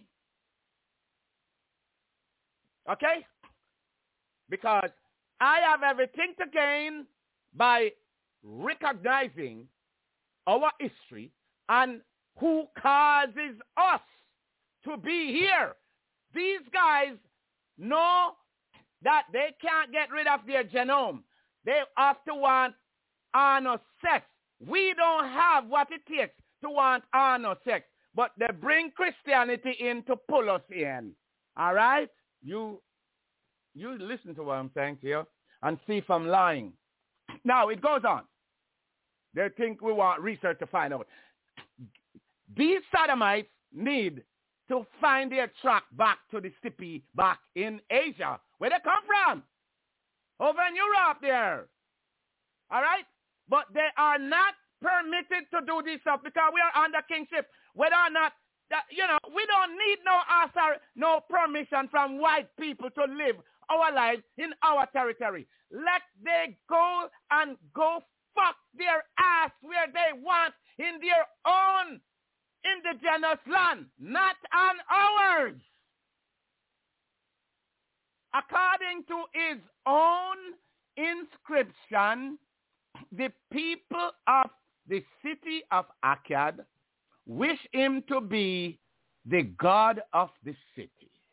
Okay? Because I have everything to gain by recognizing our history and who causes us to be here. These guys know that they can't get rid of their genome. They have to want anal sex. We don't have what it takes to want anal sex, but they bring Christianity in to pull us in. All right? You listen to what I'm saying to you and see if I'm lying. Now, it goes on. They think we want research to find out. These sodomites need to find their track back to the city back in Asia, where they come from, over in Europe there. All right? But they are not permitted to do this stuff because we are under kingship. Whether or not, we don't need no permission from white people to live our lives in our territory. Let they go and go fuck their ass where they want in their own indigenous land, not on ours. According to his own inscription, the people of the city of Akkad wish him to be the god of the city.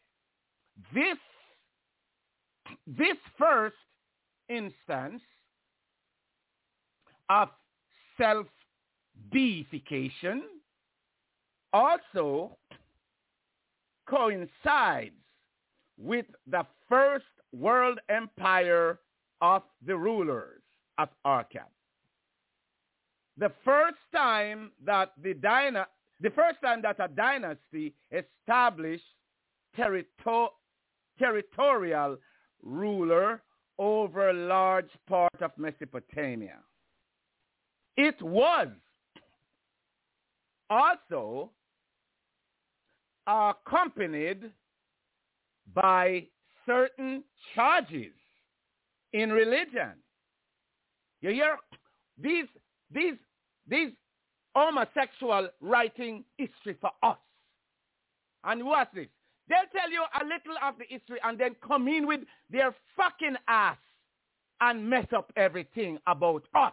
This first instance of self-deification also coincides with the first world empire of the rulers of Akkad. The first time that a dynasty established territorial ruler over a large part of Mesopotamia. It was also accompanied by certain charges in religion. You hear? These homosexual writing history for us. And what's this? They'll tell you a little of the history and then come in with their fucking ass and mess up everything about us.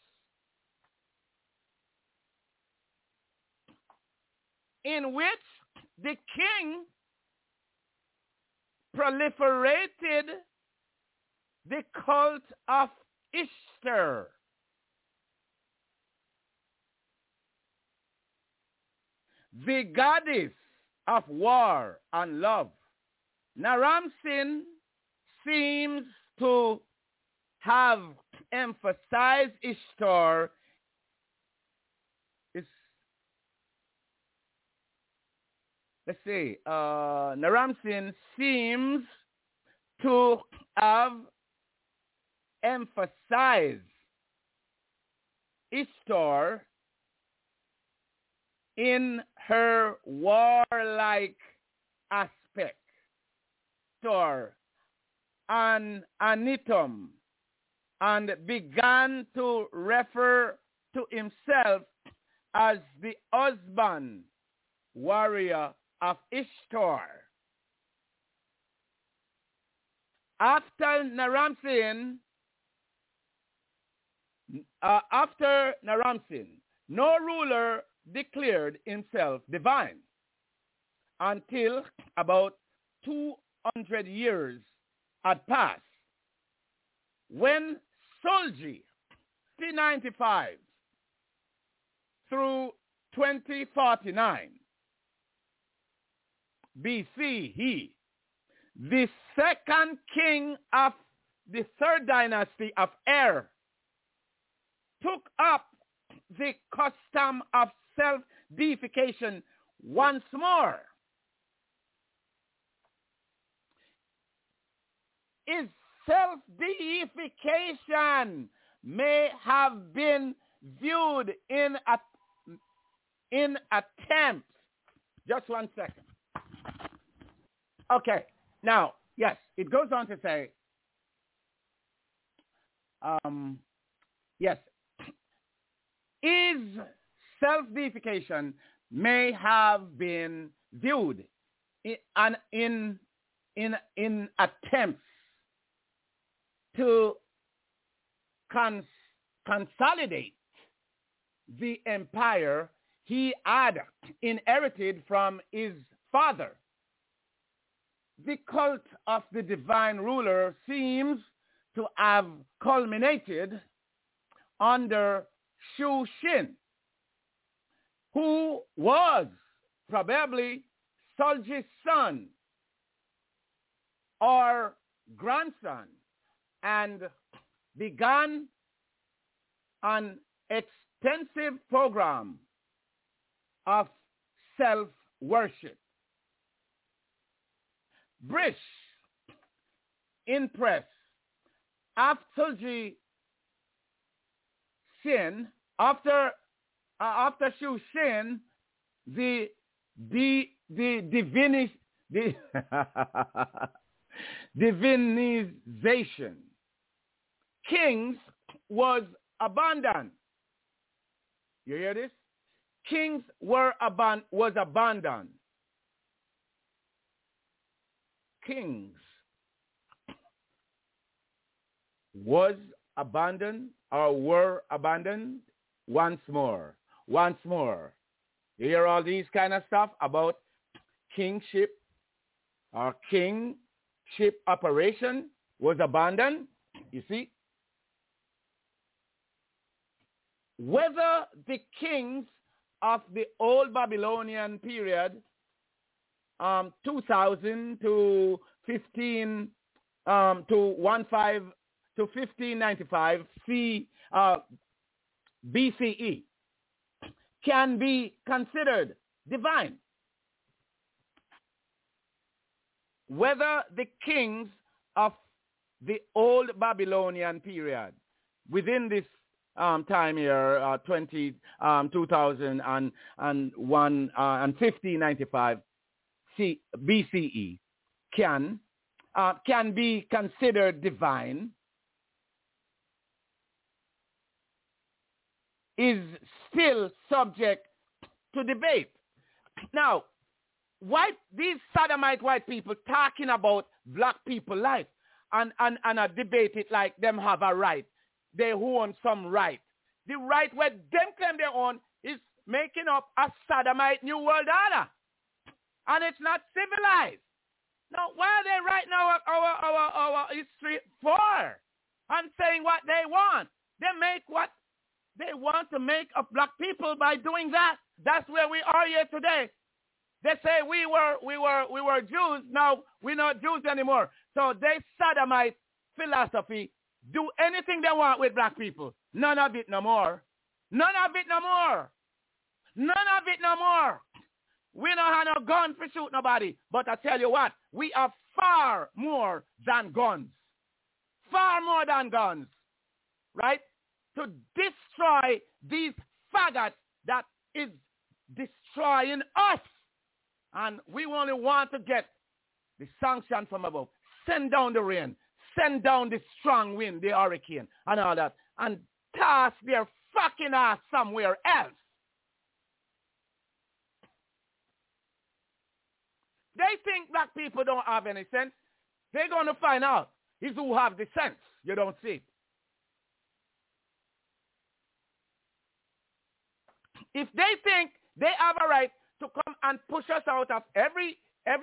In which the king proliferated the cult of Ishtar. The goddess of war and love. Naram-Sin seems to have emphasized Ishtar. Naram-Sin seems to have emphasized Ishtar in her warlike aspect, and Anitum, and began to refer to himself as the husband warrior of Ishtar. After Naram-Sin, no ruler declared himself divine until about 200 years had passed, when Solji, C95 through 2049 BC, the second king of the third dynasty of Er, took up the custom of self-deification once more. His self-deification may have been viewed in attempts. Just 1 second. Okay. Now, yes, it goes on to say, yes, his self-deification may have been viewed in attempts to consolidate the empire he had inherited from his father. the cult of the divine ruler seems to have culminated under Shu Shin, who was probably Solji's son or grandson, and began an extensive program of self-worship. Brish in press after Shin, after Shu Shin, the divinization kings was abandoned. You hear this? Kings was abandoned. Kings was abandoned or were abandoned once more. Once more. You hear all these kind of stuff about kingship or kingship operation was abandoned. You see? Whether the kings of the old Babylonian period, 2000 to 15 to 1595 BCE can be considered divine. Whether the kings of the old Babylonian period within this time here, 2001 and 1595 BCE can be considered divine is still subject to debate. Now, these sodomite white people talking about black people life and debate it like them have a right. They own some right. The right where them claim they own is making up a sodomite new world order. And it's not civilized. Now, why are they writing our history for? And saying what they want. They make what they want to make of black people by doing that. That's where we are here today. They say we were Jews. Now we're not Jews anymore. So they sodomite philosophy do anything they want with black people. None of it no more. None of it no more. None of it no more. We don't have no guns to shoot nobody. But I tell you what, we are far more than guns. Far more than guns. Right? To destroy these faggots that is destroying us. And we only want to get the sanction from above. Send down the rain. Send down the strong wind, the hurricane, and all that. And toss their fucking ass somewhere else. They think black people don't have any sense. They're going to find out is who have the sense. You don't see it. If they think they have a right to come and push us out of every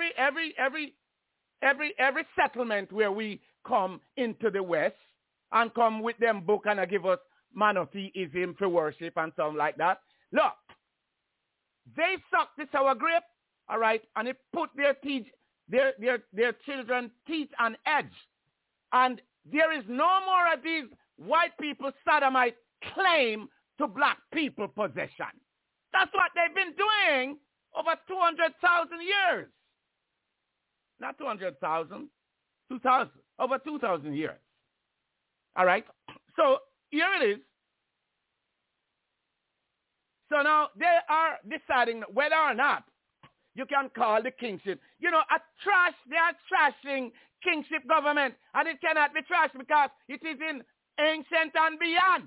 settlement where we come into the West and come with them book and give us monotheism for worship and something like that. Look, they suck the sour grape, all right, and they put their teeth, their children's teeth on edge. And there is no more of these white people sodomite claim to black people possession. That's what they've been doing over 200,000 years. Not 200,000, 2,000, over 2,000 years. All right? So here it is. So now they are deciding whether or not you can call the kingship. You know, they are trashing kingship government, and it cannot be trashed because it is in ancient and beyond.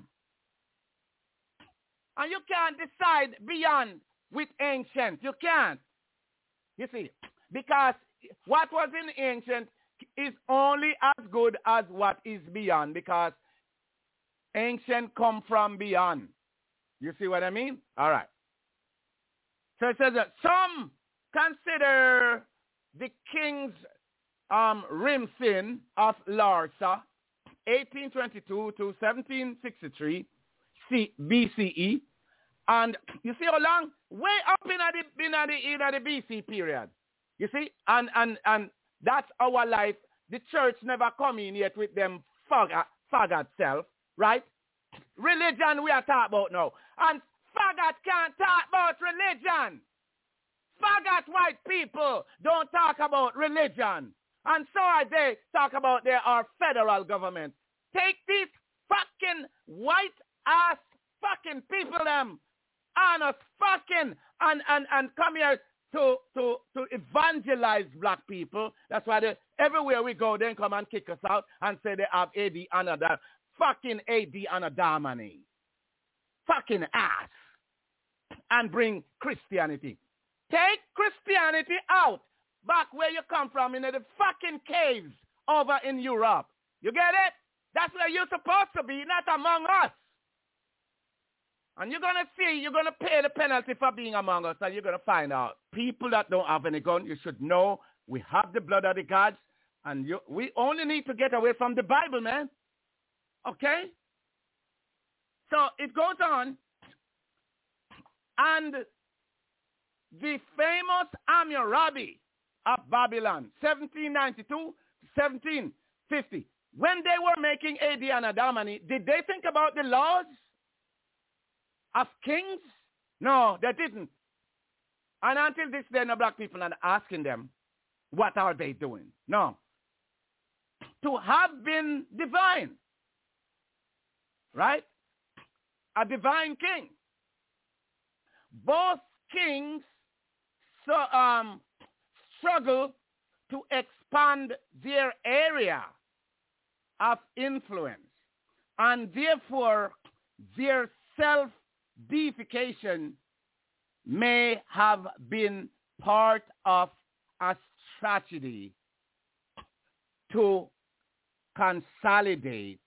And you can't decide beyond with ancient. You can't. You see, because what was in ancient is only as good as what is beyond, because ancient come from beyond. You see what I mean? All right. So it says that some consider the kings Rimsin of Larsa, 1822 to 1763 BCE. And you see how long? Way up in the BC period. You see? And that's our life. The church never come in yet with them faggot self, right? Religion we are talking about now. And faggot can't talk about religion. Faggot white people don't talk about religion. And so as they talk about our federal government. Take these fucking white ass fucking people them and us fucking and come here to evangelize black people. That's why everywhere we go, they come and kick us out and say they have AD another fucking AD Anadamani. Fucking ass. And bring Christianity. Take Christianity out back where you come from in the fucking caves over in Europe. You get it? That's where you're supposed to be, not among us. And you're going to see, you're going to pay the penalty for being among us, and you're going to find out. People that don't have any gun, you should know we have the blood of the gods, and we only need to get away from the Bible, man. Okay? So it goes on, and the famous Hammurabi of Babylon, 1792 to 1750, when they were making AD Anadamani, did they think about the laws of kings? No, they didn't. And until this day, no black people are asking them, what are they doing? No. To have been divine, right? A divine king. Both kings struggle to expand their area of influence, and therefore their self-deification may have been part of a strategy to consolidate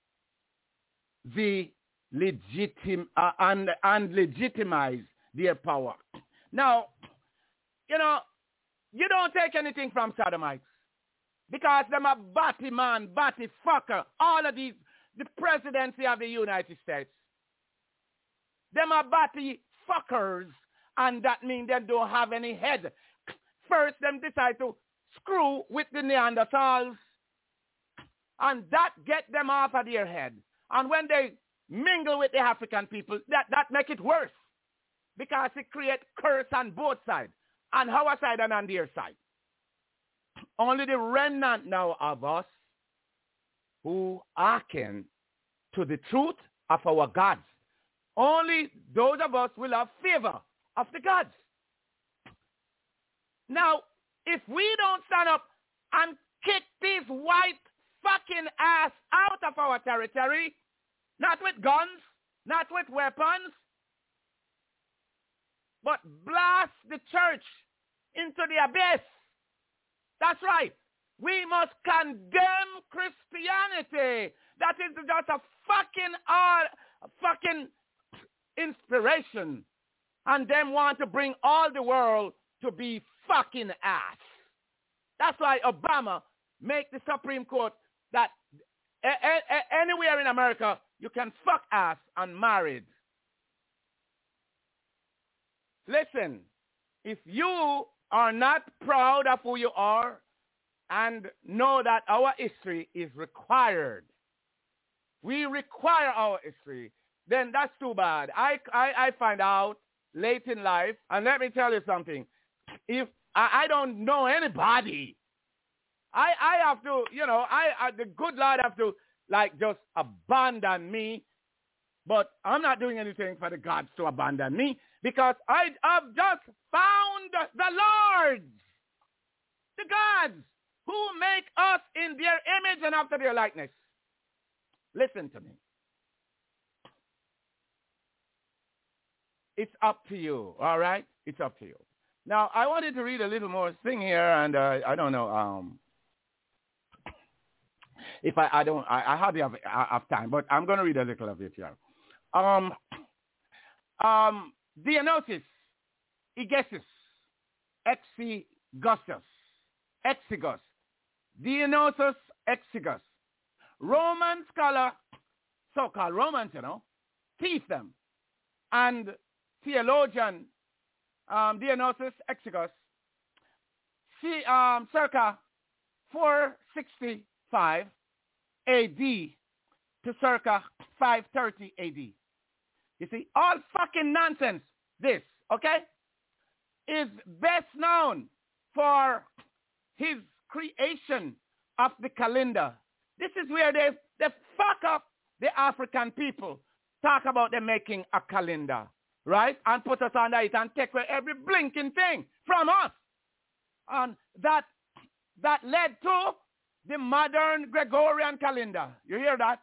the and legitimize their power. Now, you don't take anything from Sodomites because them a batty man, batty fucker. All of these, the presidency of the United States, them a batty fuckers, and that means they don't have any head. First, them decide to screw with the Neanderthals, and that get them off of their head. And when they mingle with the African people, that make it worse, because it creates curse on both sides, on our side and on their side. Only the remnant now of us who hearken to the truth of our gods. Only those of us will have favor of the gods. Now, if we don't stand up and kick these white fucking ass out of our territory, not with guns, not with weapons, but blast the church into the abyss. That's right. We must condemn Christianity. That is just a fucking inspiration. And them want to bring all the world to be fucking ass. That's why Obama make the Supreme Court that anywhere in America you can fuck ass unmarried. Listen, if you are not proud of who you are and know that our history is required, we require our history, then that's too bad. I find out late in life, and let me tell you something. If I don't know anybody, I have to, the good Lord have to, just abandon me. But I'm not doing anything for the gods to abandon me, because I have just found the Lord, the gods, who make us in their image and after their likeness. Listen to me. It's up to you, all right? It's up to you. Now, I wanted to read a little more thing here, and I don't know if I hardly have time, but I'm going to read a little of it here. Dionysius Egesis Exiguus Dionysius Exiguus. Roman scholar, so-called Romans, teeth them. And theologian Dionysius Exiguus, circa 465 AD to circa 530 AD. You see, all fucking nonsense, this, okay, is best known for his creation of the calendar. This is where they fuck up the African people. Talk about them making a calendar, right? And put us under it and take away every blinking thing from us. And that led to the modern Gregorian calendar. You hear that?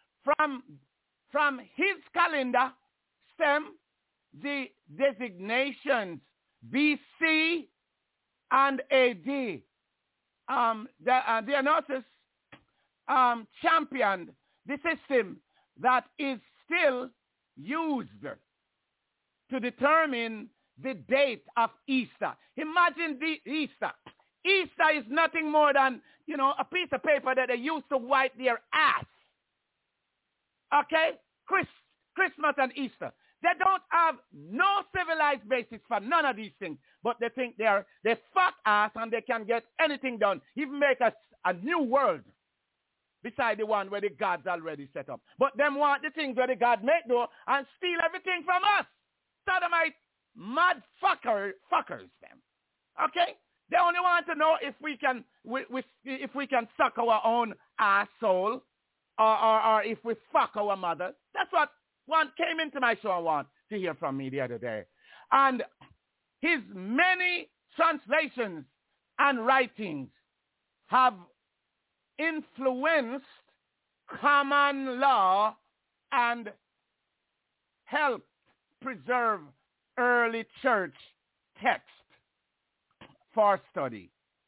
From his calendar stem the designations BC and AD. Dionysius championed the system that is still used to determine the date of Easter. Imagine the Easter. Easter is nothing more than, a piece of paper that they use to wipe their ass. Okay? Christmas and Easter. They don't have no civilized basis for none of these things, but they think they fuck ass and they can get anything done, even make us a new world beside the one where the gods already set up. But them want the things where the God make though and steal everything from us. Sodomite mad fuckers them. Okay? They only want to know if we can suck our own asshole or if we fuck our mother. That's what one came into my show and want to hear from me the other day. And his many translations and writings have influenced common law and helped preserve early church text for study.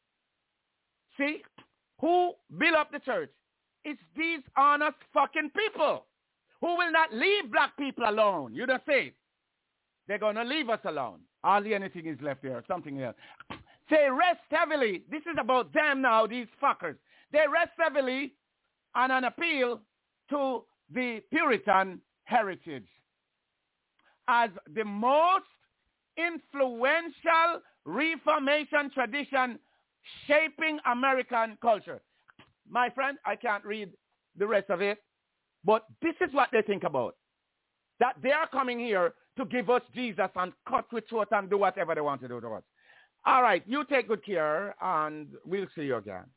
See, who built up the church? It's these honest fucking people who will not leave black people alone. You don't say it. They're going to leave us alone. Hardly anything is left here, something else. They rest heavily. This is about them now, these fuckers. They rest heavily on an appeal to the Puritan heritage as the most influential Reformation tradition shaping American culture. My friend, I can't read the rest of it, but this is what they think about. That they are coming here to give us Jesus and cut with throat and do whatever they want to do to us. All right, you take good care, and we'll see you again.